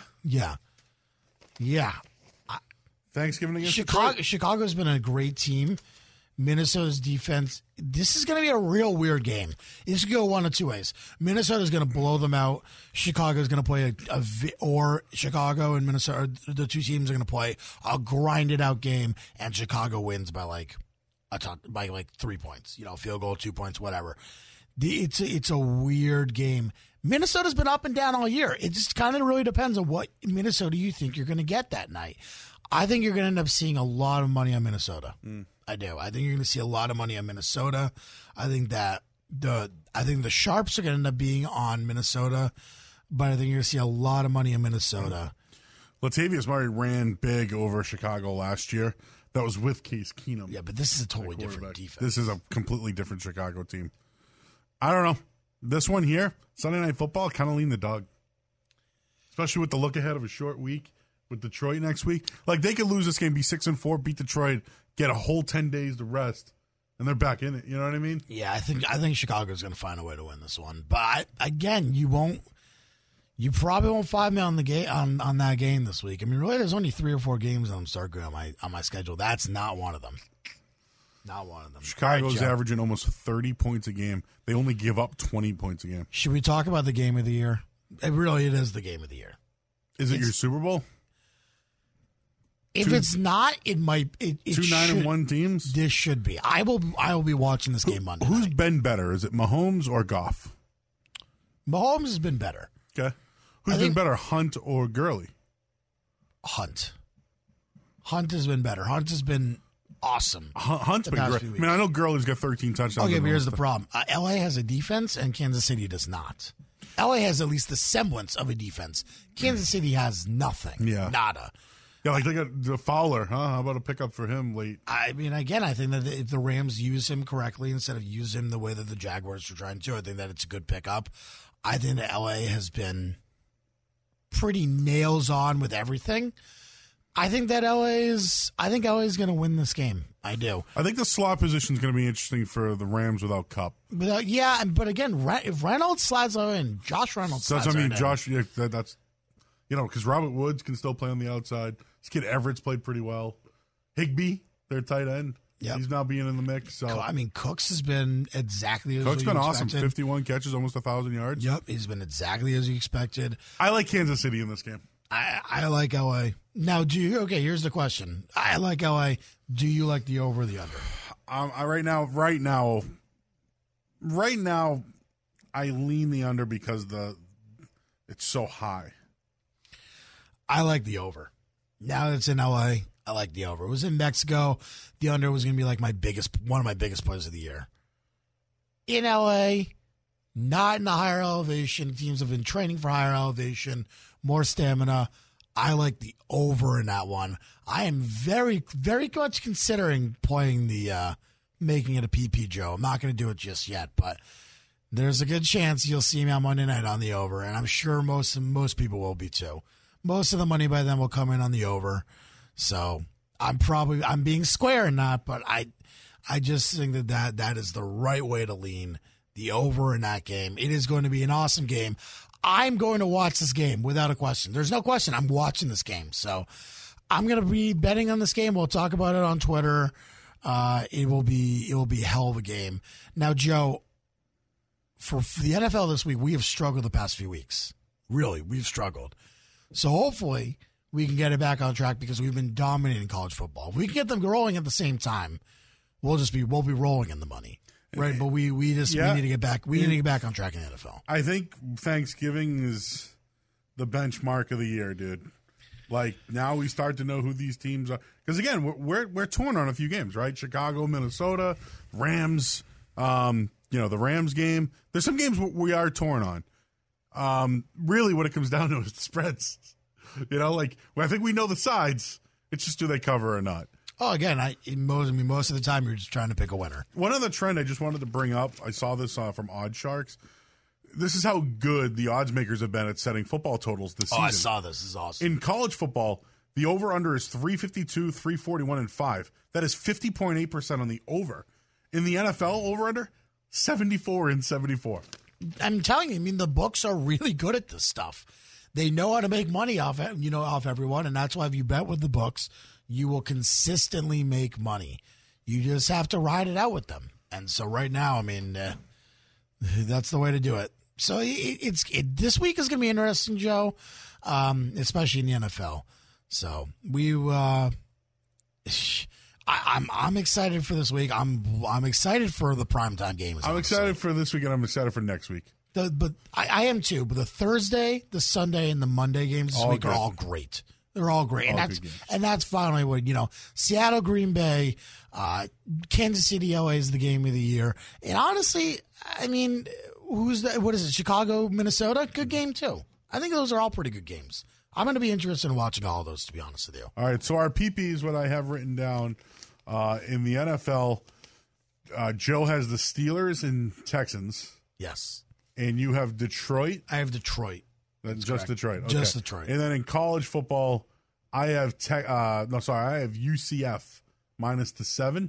Thanksgiving against Detroit. Chicago's been a great team. Minnesota's defense. This is going to be a real weird game. This could go one of two ways. Minnesota's going to blow them out. Chicago's going to play or Chicago and Minnesota. The two teams are going to play a grinded out game, and Chicago wins by 3 points. Field goal, 2 points, whatever. It's a weird game. Minnesota's been up and down all year. It just kind of really depends on what Minnesota you think you're going to get that night. I think you're going to end up seeing a lot of money on Minnesota. I do. I think you're going to see a lot of money on Minnesota. I think that the sharps are going to end up being on Minnesota, but I think you're going to see a lot of money in Minnesota. Latavius Murray ran big over Chicago last year. That was with Case Keenum. Yeah, but this is a totally different defense. This is a completely different Chicago team. I don't know. This one here, Sunday Night Football, kind of lean the dog. Especially with the look ahead of a short week with Detroit next week. Like, they could lose this game, be 6-4, beat Detroit, get a whole 10 days to rest, and they're back in it. You know what I mean? Yeah, I think Chicago's going to find a way to win this one. But again, you probably won't find me on the game on that game this week. I mean, really, there's only 3 or 4 games on my schedule. That's not one of them. Not one of them. Chicago's averaging almost 30 points a game. They only give up 20 points a game. Should we talk about the game of the year? It is the game of the year. Is it your Super Bowl? If it's not, it might. It 2 9-1 teams. This should be. I will be watching this game Monday. Who's night. been better? Is it Mahomes or Goff? Mahomes has been better. Okay. Who's been better, Hunt or Gurley? Hunt. Hunt has been better. Hunt has been awesome. Hunt's been great. I mean, I know Gurley's got 13 touchdowns. Okay, but here's the problem. LA has a defense, and Kansas City does not. LA has at least the semblance of a defense. Kansas City has nothing. Yeah. Nada. Yeah, like they got the Fowler, huh? How about a pickup for him late? I mean, again, I think that if the Rams use him correctly instead of use him the way that the Jaguars are trying to, I think that it's a good pickup. I think that LA has been pretty nails on with everything. I think LA is going to win this game. I do. I think the slot position is going to be interesting for the Rams without Kupp. But again, if Reynolds slides in, Josh Reynolds slides in. That's what I mean. Josh, that's because Robert Woods can still play on the outside. This kid Everett's played pretty well. Higbee, their tight end. Yep. He's now being in the mix. So I mean, Cooks has been exactly as Cook's you been awesome. expected. 51 catches, almost 1,000 yards. Yep, he's been exactly as you expected. I like Kansas City in this game. I like LA. Now, here's the question. I like LA. Do you like the over or the under? Right now, I lean the under because it's so high. I like the over. Now that it's in LA, I like the over. It was in Mexico. The under was going to be like one of my biggest plays of the year. In LA, not in the higher elevation. Teams have been training for higher elevation, more stamina. I like the over in that one. I am very, very much considering playing making it a PP, Joe. I'm not going to do it just yet, but there's a good chance you'll see me on Monday night on the over, and I'm sure most people will be too. Most of the money by then will come in on the over. So I'm being square in that, but I just think that is the right way to lean the over in that game. It is going to be an awesome game. I'm going to watch this game without a question. There's no question. I'm watching this game. So I'm going to be betting on this game. We'll talk about it on Twitter. It will be a hell of a game. Now, Joe, for the NFL this week, we have struggled the past few weeks. Really, we've struggled. So hopefully we can get it back on track because we've been dominating college football. If we can get them rolling at the same time, we'll be rolling in the money, right? But we need to get back. We need to get back on track in the NFL. I think Thanksgiving is the benchmark of the year, dude. Like now we start to know who these teams are because again we're torn on a few games, right? Chicago, Minnesota, Rams. The Rams game. There's some games we are torn on. Really, what it comes down to is the spreads. I think we know the sides. It's just do they cover or not. Oh, again, most of the time you're just trying to pick a winner. One other trend I just wanted to bring up. I saw this from Odd Sharks. This is how good the odds makers have been at setting football totals this season. Oh, I saw this. This is awesome. In college football, the over-under is 352, 341, and 5. That is 50.8% on the over. In the NFL, over-under, 74 and 74. I'm telling you, the books are really good at this stuff. They know how to make money off everyone, and that's why if you bet with the books, you will consistently make money. You just have to ride it out with them. And so right now, that's the way to do it. So this week is going to be interesting, Joe, especially in the NFL. So I'm excited for this week. I'm excited for the primetime games. I'm excited for this week, and I'm excited for next week. But I am too. But the Thursday, the Sunday, and the Monday games this week are all great. They're all great, and that's finally what Seattle, Green Bay, Kansas City, LA is the game of the year. And honestly, who's that? What is it? Chicago, Minnesota, good game too. I think those are all pretty good games. I'm going to be interested in watching all of those, to be honest with you. All right, so our PPs, what I have written down in the NFL, Joe has the Steelers and Texans. Yes. And you have Detroit? I have Detroit. That's just Detroit. Okay. Just Detroit. And then in college football, I have I have UCF minus the 7.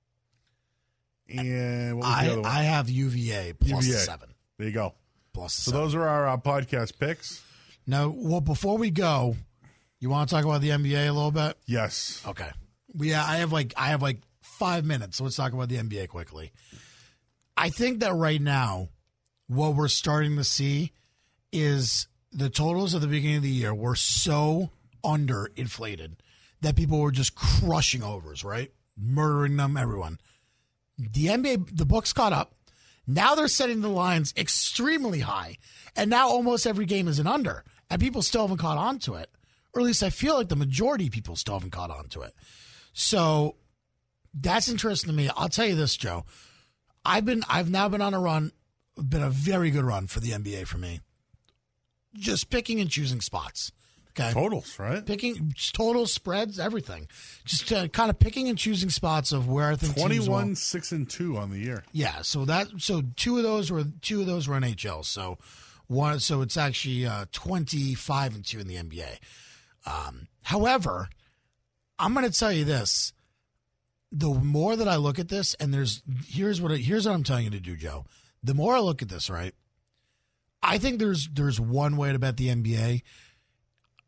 And what was the other one? I have UVA plus the 7. There you go. Plus the 7. Those are our podcast picks. Now, before we go, you want to talk about the NBA a little bit? Yes. Okay. I have like 5 minutes, so let's talk about the NBA quickly. I think that right now, what we're starting to see is the totals at the beginning of the year were so underinflated that people were just crushing overs, right? Murdering them, everyone. The NBA, the books caught up. Now they're setting the lines extremely high, and now almost every game is an under, and people still haven't caught on to it. Or at least I feel like the majority of people still haven't caught on to it. So that's interesting to me. I'll tell you this, Joe. I've now been on a run, been a very good run for the NBA for me. Just picking and choosing spots. Okay. Totals, right? Picking totals, spreads, everything. Just kind of picking and choosing spots of where I think 21, 6 and 2 on the year. Yeah, so two of those were NHL. So it's actually 25 and 2 in the NBA. However, I'm going to tell you this: the more that I look at this, and here's what I'm telling you to do, Joe. The more I look at this, right, I think there's one way to bet the NBA.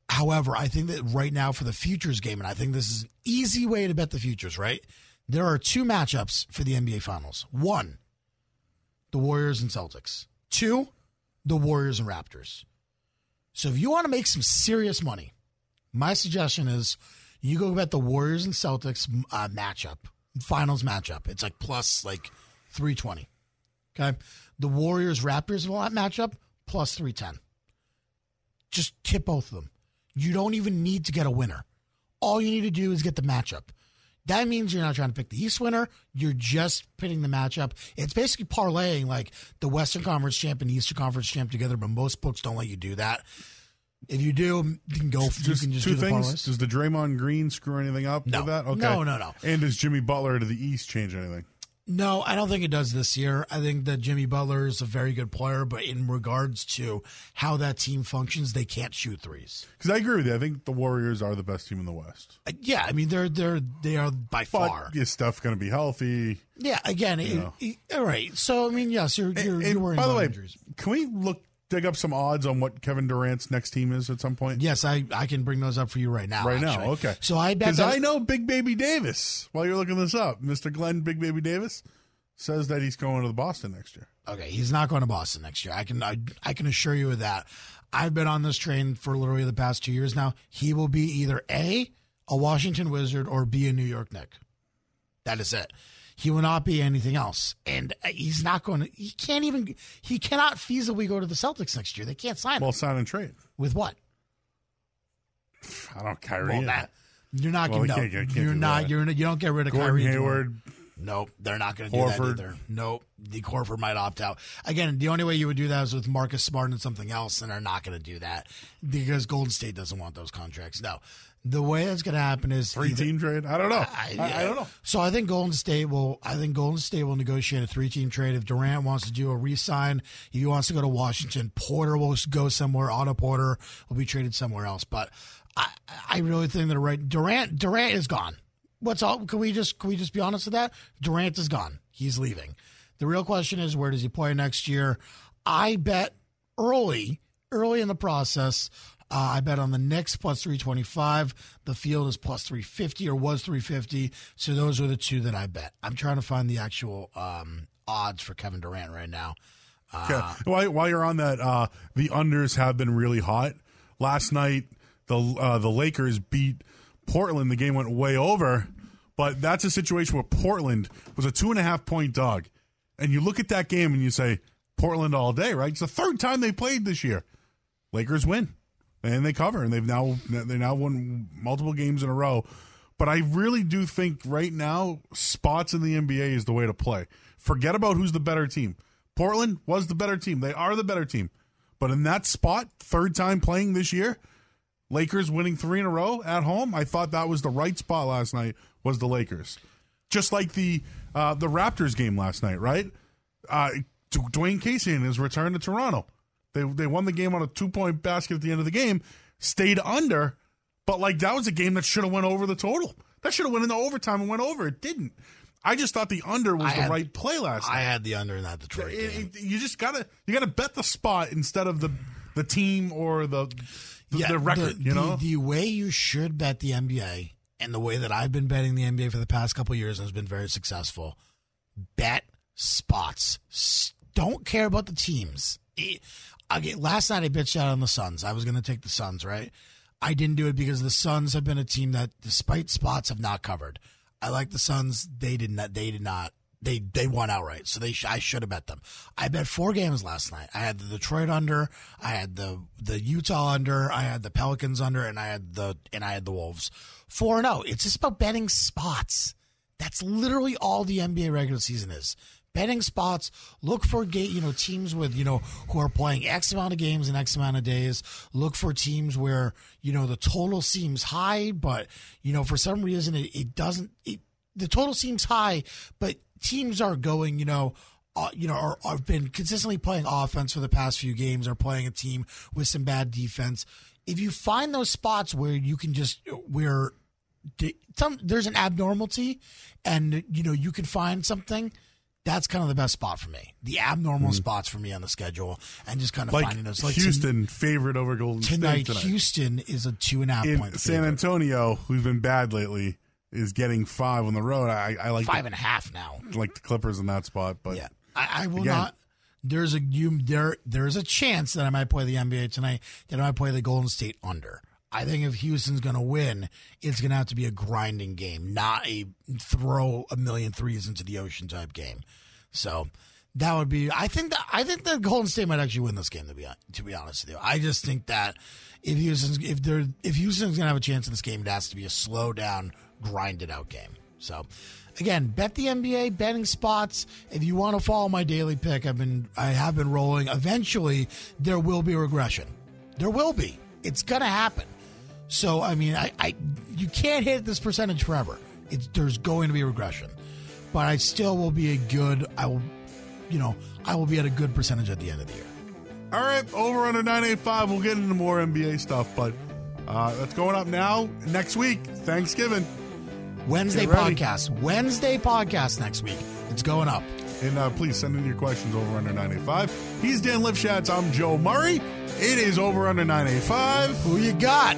However, I think that right now for the futures game, and I think this is an easy way to bet the futures, right? There are 2 matchups for the NBA Finals. 1, the Warriors and Celtics. 2, the Warriors and Raptors. So if you want to make some serious money, my suggestion is you go bet the Warriors and Celtics matchup, finals matchup. It's like plus like 320. Okay. The Warriors Raptors matchup plus 310. Just tip both of them. You don't even need to get a winner. All you need to do is get the matchup. That means you're not trying to pick the East winner. You're just picking the matchup. It's basically parlaying like the Western Conference champ and the Eastern Conference champ together, but most books don't let you do that. If you do, you can go. You can just 2 do the things. parlays. Does the Draymond Green screw anything up No. with that? Okay. No. And does Jimmy Butler to the East change anything? No, I don't think it does this year. I think that Jimmy Butler is a very good player, but in regards to how that team functions, they can't shoot threes. Because I agree with you. I think the Warriors are the best team in the West. Yeah, I mean they are by far. But is Steph going to be healthy? Yeah, again, all right. So I mean, yes, you're worrying by the about way, injuries. can we dig up some odds on what Kevin Durant's next team is at some point? Yes, I can bring those up for you right now. Right actually. now, okay. So I bet because that I know Big Baby Davis. While you're looking this up, Mr. Glenn Big Baby Davis says that he's going to the Boston next year. Okay, he's not going to Boston next year. I can assure you of that. I've been on this train for literally the past 2 years now. He will be either A, Washington Wizard, or B, a New York Knick. That is it. He will not be anything else. And he's not going to, he cannot feasibly go to the Celtics next year. They can't sign him. Well, sign and trade. With what? I don't, Kyrie. Well, you're not Well, going to, you don't get rid of Gordon Kyrie. Hayward. Nope, they're not going to do that either. Nope, the Horford might opt out. Again, the only way you would do that is with Marcus Smart and something else, and they're not going to do that because Golden State doesn't want those contracts. No, the way that's going to happen is 3-team trade. I don't know. I don't know. So I think Golden State will negotiate a 3-team trade if Durant wants to do a re-sign. If he wants to go to Washington, Porter will go somewhere. Otto Porter will be traded somewhere else. But I really think they're right. Durant is gone. What's all? Can we just be honest with that? Durant is gone. He's leaving. The real question is, where does he play next year? I bet early in the process. I bet on the Knicks plus 325. The field is plus 350 or was 350. So those are the 2 that I bet. I'm trying to find the actual odds for Kevin Durant right now. Okay. While you're on that, the unders have been really hot. Last night, the Lakers beat Portland. The game went way over, but that's a situation where Portland was a 2.5-point dog. And you look at that game and you say, Portland all day, right? It's the 3rd time they played this year. Lakers win. And they cover, and they now won multiple games in a row. But I really do think right now, spots in the NBA is the way to play. Forget about who's the better team. Portland was the better team. They are the better team. But in that spot, 3rd time playing this year, Lakers winning 3 in a row at home, I thought that was the right spot last night, was the Lakers. Just like the Raptors game last night, right? Dwayne Casey in his return to Toronto. They won the game on a 2-point basket at the end of the game, stayed under, but like that was a game that should have went over the total. That should have went into overtime and went over. It didn't. I just thought the under was the right play last night. I had the under in that Detroit game. You just gotta bet the spot instead of the team or the record. The way you should bet the NBA and the way that I've been betting the NBA for the past couple of years and has been very successful. Bet spots. Don't care about the teams. Last night I bitched out on the Suns. I was going to take the Suns, right? I didn't do it because the Suns have been a team that, despite spots, have not covered. I like the Suns. They did not. They won outright, so I should have bet them. I bet 4 games last night. I had the Detroit under, I had the Utah under, I had the Pelicans under, and I had the Wolves. 4-0. It's just about betting spots. That's literally all the NBA regular season is. Betting spots. Look for teams with who are playing X amount of games in X amount of days. Look for teams where the total seems high, but for some reason it doesn't. The total seems high, but teams are going have been consistently playing offense for the past few games. Are playing a team with some bad defense. If you find those spots where you can there's an abnormality, and you can find something That's kind of the best spot for me. The abnormal spots for me on the schedule, and just kind of Like finding those. Houston favorite over Golden State tonight. Houston is a 2.5 point. San Antonio, who's been bad lately, is getting 5 on the road. I like 5.5 now. Like the Clippers in that spot, but Yeah, I will again, not. There's a chance that I might play the NBA tonight. That I might play the Golden State under. I think if Houston's going to win, it's going to have to be a grinding game, not a throw a million threes into the ocean type game. So that would be. I think that Golden State might actually win this game. To be honest with you, I just think that if Houston's going to have a chance in this game, it has to be a slow down, grinded out game. So. Again, bet the NBA, betting spots. If you want to follow my daily pick, I have been rolling. Eventually, there will be regression. There will be. It's going to happen. So, I mean, you can't hit this percentage forever. There's going to be regression. But I still will be I will be at a good percentage at the end of the year. all right, over under 985. We'll get into more NBA stuff, but that's going up now. Next week, Thanksgiving. Wednesday podcast next week. It's going up. And please send in your questions over under 985. He's Dan Lifshatz. I'm Joe Murray. It is over under 985. Who you got?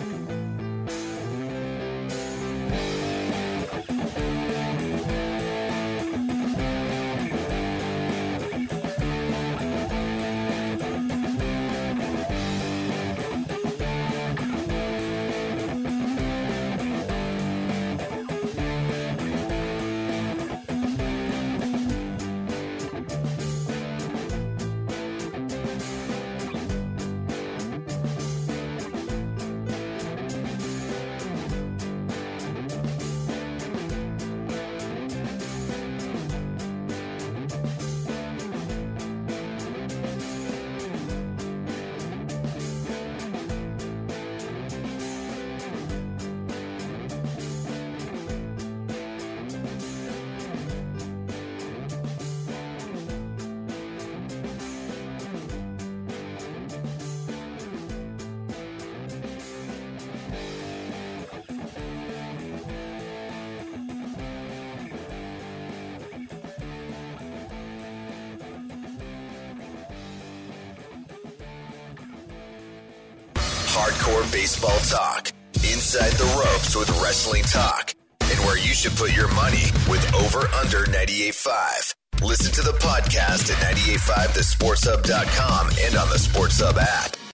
Hardcore baseball talk. Inside the ropes with wrestling talk. And where you should put your money with over under 98.5. Listen to the podcast at 98.5thesportshub.com and on the Sports Hub app.